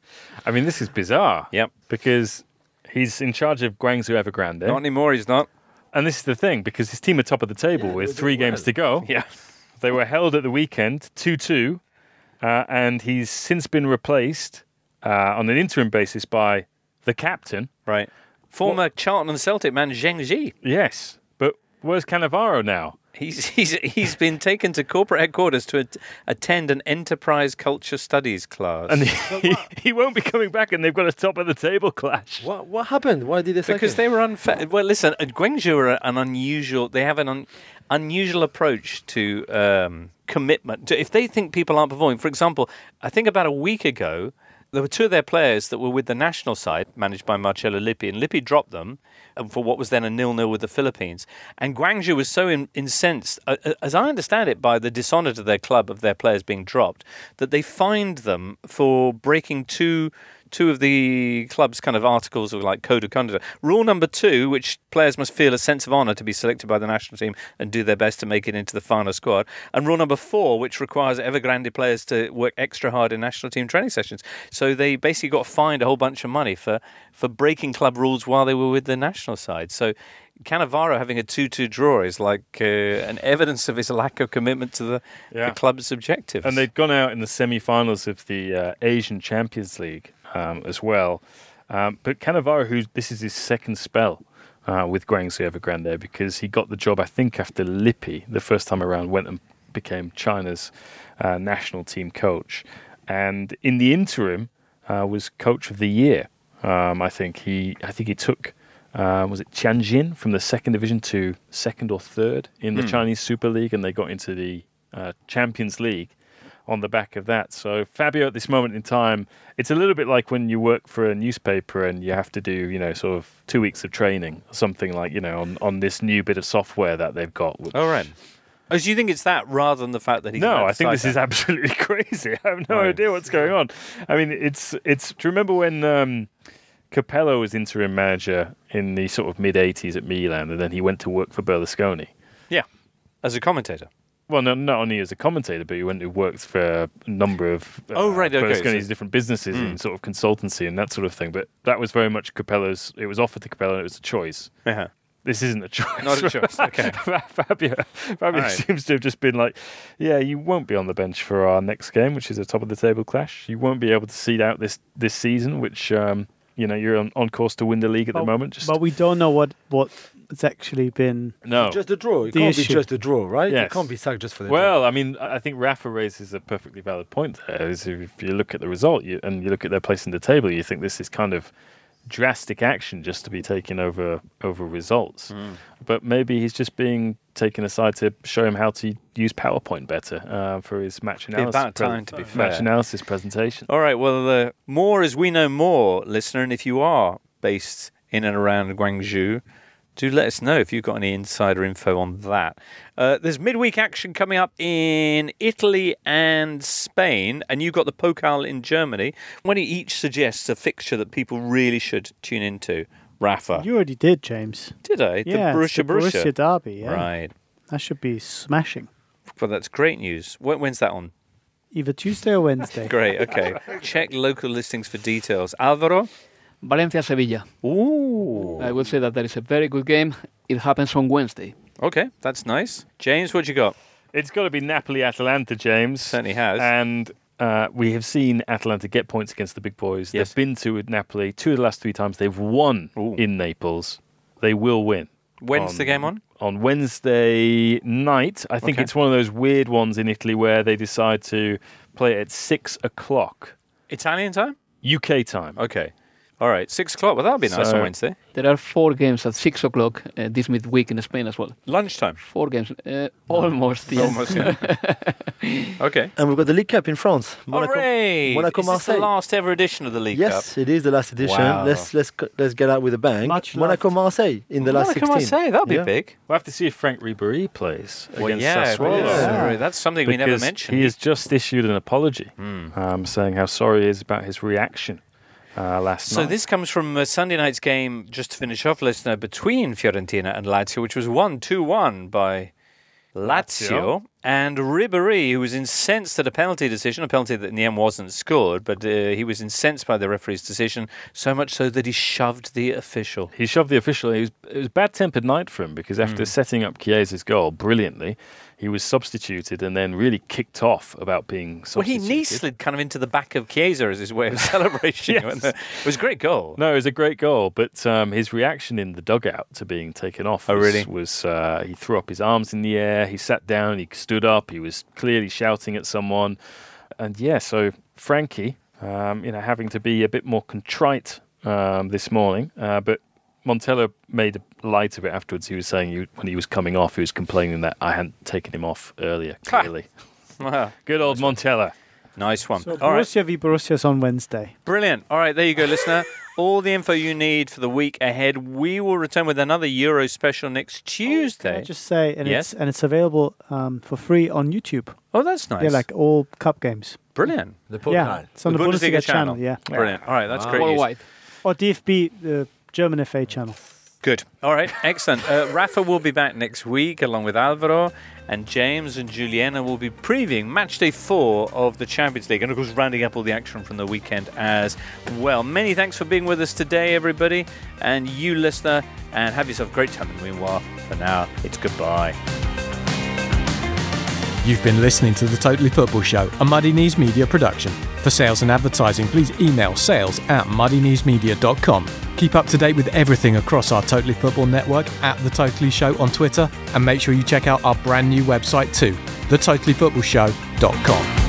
[SPEAKER 3] I mean, this is bizarre.
[SPEAKER 1] Yep.
[SPEAKER 3] Because he's in charge of Guangzhou Evergrande.
[SPEAKER 1] Not anymore. He's not.
[SPEAKER 3] And this is the thing, because his team are top of the table
[SPEAKER 2] Yeah,
[SPEAKER 3] with three games
[SPEAKER 2] well.
[SPEAKER 3] to go.
[SPEAKER 1] Yeah.
[SPEAKER 3] They were held at the weekend, two two, uh, and he's since been replaced uh, on an interim basis by the captain.
[SPEAKER 1] Right. Former what? Charlton and Celtic man Zheng Ji.
[SPEAKER 3] Yes, but where's Cannavaro now?
[SPEAKER 1] He's he's he's been taken to corporate headquarters to at- attend an enterprise culture studies class.
[SPEAKER 3] And he, he won't be coming back, and they've got a top of the table clash.
[SPEAKER 2] What what happened? Why did they sack
[SPEAKER 1] Because
[SPEAKER 2] him?
[SPEAKER 1] they were unfair. Well, listen, uh, Guangzhou are an unusual. They have an un, unusual approach to um, commitment. To, if they think people aren't performing, for example, I think about a week ago, there were two of their players that were with the national side, managed by Marcello Lippi, and Lippi dropped them for what was then a nil-nil with the Philippines. And Guangzhou was so in, incensed, uh, as I understand it, by the dishonour to their club of their players being dropped, that they fined them for breaking two two of the club's kind of articles of like code of conduct. Rule number two, which players must feel a sense of honour to be selected by the national team and do their best to make it into the final squad. And rule number four, which requires Evergrande players to work extra hard in national team training sessions. So they basically got fined a whole bunch of money for, for breaking club rules while they were with the national side. So Cannavaro having a two two draw is like uh, an evidence of his lack of commitment to the,
[SPEAKER 3] Yeah.
[SPEAKER 1] the club's objectives.
[SPEAKER 3] And they'd gone out in the semi-finals of the uh, Asian Champions League um, as well. Um, but Cannavaro, who this is his second spell uh, with Guangzhou Evergrande, because he got the job, I think, after Lippi the first time around, went and became China's uh, national team coach. And in the interim, uh, was coach of the year. Um, I think he, I think he took, uh, was it Tianjin from the second division to second or third in the
[SPEAKER 1] Hmm.
[SPEAKER 3] Chinese Super League, and they got into the uh, Champions League on the back of that. So Fabio, at this moment in time, it's a little bit like when you work for a newspaper and you have to do, you know, sort of two weeks of training, or something like, you know, on, on this new bit of software that they've got. Which,
[SPEAKER 1] oh, right. Oh, so you think it's that rather than the fact that he's
[SPEAKER 3] no,
[SPEAKER 1] about
[SPEAKER 3] I
[SPEAKER 1] to
[SPEAKER 3] think
[SPEAKER 1] side
[SPEAKER 3] this is
[SPEAKER 1] that?
[SPEAKER 3] absolutely crazy. I have no
[SPEAKER 1] Right.
[SPEAKER 3] idea what's going on. I mean, it's it's. Do you remember when um, Capello was interim manager in the sort of mid eighties at Milan, and then he went to work for Berlusconi?
[SPEAKER 1] Yeah, as a commentator.
[SPEAKER 3] Well, no, not only as a commentator, but he went and worked for a number of uh,
[SPEAKER 1] Oh, right, okay,
[SPEAKER 3] Berlusconi's
[SPEAKER 1] so-
[SPEAKER 3] different businesses
[SPEAKER 1] Mm.
[SPEAKER 3] and sort of consultancy and that sort of thing. But that was very much Capello's. It was offered to Capello, and it was a choice.
[SPEAKER 1] Uh-huh.
[SPEAKER 3] This isn't a choice.
[SPEAKER 1] Not a choice, okay.
[SPEAKER 3] Fabio, Fabio
[SPEAKER 1] Right.
[SPEAKER 3] seems to have just been like, yeah, you won't be on the bench for our next game, which is a top of the table clash. You won't be able to seed out this this season, which um, you know you're on, on course to win the league at the moment. Just
[SPEAKER 4] But we don't know what what it's actually been.
[SPEAKER 3] no.
[SPEAKER 2] Just a draw. It
[SPEAKER 4] The
[SPEAKER 2] can't be
[SPEAKER 4] issue.
[SPEAKER 2] just a draw, right?
[SPEAKER 3] Yes.
[SPEAKER 2] You can't be sacked just for the draw.
[SPEAKER 3] Well, I mean, I I think Rafa raises a perfectly valid point there. Is if you look at the result you, and you look at their place in the table, you think this is kind of drastic action just to be taken over over results.
[SPEAKER 1] Mm.
[SPEAKER 3] But maybe he's just being taken aside to show him how to use PowerPoint better uh, for his match
[SPEAKER 1] Be
[SPEAKER 3] analysis.
[SPEAKER 1] about time, to be
[SPEAKER 3] match
[SPEAKER 1] fair.
[SPEAKER 3] analysis presentation.
[SPEAKER 1] All right, well, uh, more as we know more, listener, and if you are based in and around Guangzhou, do let us know if you've got any insider info on that. Uh, there's midweek action coming up in Italy and Spain, and you've got the Pokal in Germany. Why don't you each suggest a fixture that people really should tune into? Rafa.
[SPEAKER 4] You already did, James.
[SPEAKER 1] Did I?
[SPEAKER 4] Yeah,
[SPEAKER 1] the
[SPEAKER 4] it's
[SPEAKER 1] Borussia
[SPEAKER 4] the Borussia
[SPEAKER 1] Borussia.
[SPEAKER 4] derby. Yeah.
[SPEAKER 1] Right.
[SPEAKER 4] That should be smashing.
[SPEAKER 1] Well, that's great news. When, when's that on?
[SPEAKER 4] Either Tuesday or Wednesday.
[SPEAKER 1] Great, okay. Check local listings for details. Alvaro?
[SPEAKER 5] Valencia-Sevilla.
[SPEAKER 1] Ooh.
[SPEAKER 5] I would say that that is a very good game. It happens on Wednesday.
[SPEAKER 1] Okay, that's nice. James, what you got?
[SPEAKER 3] It's got to be Napoli-Atalanta, James.
[SPEAKER 1] Certainly has.
[SPEAKER 3] And uh, we have seen Atalanta get points against the big boys.
[SPEAKER 1] Yes.
[SPEAKER 3] They've been to Napoli two of the last three times. They've won
[SPEAKER 1] Ooh.
[SPEAKER 3] in Naples. They will win.
[SPEAKER 1] When's the game on?
[SPEAKER 3] On Wednesday night. I think
[SPEAKER 1] Okay.
[SPEAKER 3] it's one of those weird ones in Italy where they decide to play at six o'clock
[SPEAKER 1] Italian time?
[SPEAKER 3] U K time.
[SPEAKER 1] Okay. All right, six o'clock. Well, that'll be nice
[SPEAKER 3] So-
[SPEAKER 1] on Wednesday.
[SPEAKER 5] There are four games at six o'clock uh, this midweek in Spain as well.
[SPEAKER 1] Lunchtime.
[SPEAKER 5] Four games. Uh, almost. Yes.
[SPEAKER 1] Almost, yeah. Okay.
[SPEAKER 2] And we've got the League Cup in France. Monaco,
[SPEAKER 1] Hooray!
[SPEAKER 2] Monaco
[SPEAKER 1] Is this the
[SPEAKER 2] Marseille.
[SPEAKER 1] last ever edition of the League
[SPEAKER 2] Yes,
[SPEAKER 1] Cup?
[SPEAKER 2] it is the last edition.
[SPEAKER 1] Wow.
[SPEAKER 2] Let's let's go- let's get out with a bang.
[SPEAKER 4] Much
[SPEAKER 2] Monaco
[SPEAKER 4] loved.
[SPEAKER 2] Marseille in the last
[SPEAKER 1] Monaco
[SPEAKER 2] sixteen.
[SPEAKER 1] Marseille, that'll be
[SPEAKER 2] Yeah.
[SPEAKER 1] big.
[SPEAKER 3] We'll have to see if Frank Ribéry plays
[SPEAKER 1] Well,
[SPEAKER 3] against
[SPEAKER 1] yeah,
[SPEAKER 3] Sassuolo.
[SPEAKER 1] yeah.
[SPEAKER 2] Yeah.
[SPEAKER 1] That's something we never
[SPEAKER 3] Because
[SPEAKER 1] mentioned.
[SPEAKER 3] He has just issued an apology,
[SPEAKER 1] Hmm.
[SPEAKER 3] um, saying how sorry he is about his reaction uh, last
[SPEAKER 1] So
[SPEAKER 3] night.
[SPEAKER 1] this comes from uh, Sunday night's game, just to finish off, listener, between Fiorentina and Lazio, which was won two one by Lazio.
[SPEAKER 3] Lazio.
[SPEAKER 1] And Ribéry, who was incensed at a penalty decision, a penalty that in the end wasn't scored, but uh, he was incensed by the referee's decision, so much so that he shoved the official.
[SPEAKER 3] He shoved the official. He was, it was a bad-tempered night for him because after
[SPEAKER 1] Mm.
[SPEAKER 3] setting up Chiesa's goal brilliantly, he was substituted and then really kicked off about being
[SPEAKER 1] Well, he
[SPEAKER 3] substituted.
[SPEAKER 1] knee slid kind of into the back of Chiesa as his way of celebration.
[SPEAKER 3] Yes.
[SPEAKER 1] And, uh, It was a great goal.
[SPEAKER 3] No, it was a great goal, but um, his reaction in the dugout to being taken off
[SPEAKER 1] Oh,
[SPEAKER 3] was,
[SPEAKER 1] really?
[SPEAKER 3] was uh, he threw up his arms in the air, he sat down, he stood up, he was clearly shouting at someone. And yeah, so Frankie, um, you know, having to be a bit more contrite um, this morning, uh, but Montella made light of it afterwards. He was saying he, when he was coming off, he was complaining that I hadn't taken him off earlier, clearly.
[SPEAKER 1] Wow.
[SPEAKER 3] Good old Montella.
[SPEAKER 1] Nice one.
[SPEAKER 4] So
[SPEAKER 1] All right.
[SPEAKER 4] Borussia v Borussia's on Wednesday.
[SPEAKER 1] Brilliant. All right, there you go, listener. All the info you need for the week ahead. We will return with another Euro special next
[SPEAKER 4] Can I
[SPEAKER 1] Tuesday.
[SPEAKER 4] just say, and
[SPEAKER 1] Yes?
[SPEAKER 4] it's and it's available um, for free on YouTube.
[SPEAKER 1] Oh, that's nice.
[SPEAKER 4] Yeah, like all cup games.
[SPEAKER 1] Brilliant.
[SPEAKER 2] The
[SPEAKER 4] Yeah, it's on the, Bundesliga, channel. Yeah,
[SPEAKER 1] Brilliant. All right, that's great. news.
[SPEAKER 5] Worldwide.
[SPEAKER 4] or D F B, the German F A channel.
[SPEAKER 1] Good. All right, excellent. Uh, Rafa will be back next week along with Alvaro, and James and Juliana will be previewing match day four of the Champions League, and of course rounding up all the action from the weekend as well. Many thanks for being with us today, everybody, and you listener, and have yourself a great time in the meanwhile. For now, it's goodbye.
[SPEAKER 7] You've been listening to The Totally Football Show, a Muddy Knees Media production. For sales and advertising, please email sales at muddy knees media dot com. Keep up to date with everything across our Totally Football network at The Totally Show on Twitter, and make sure you check out our brand new website too, the totally football show dot com.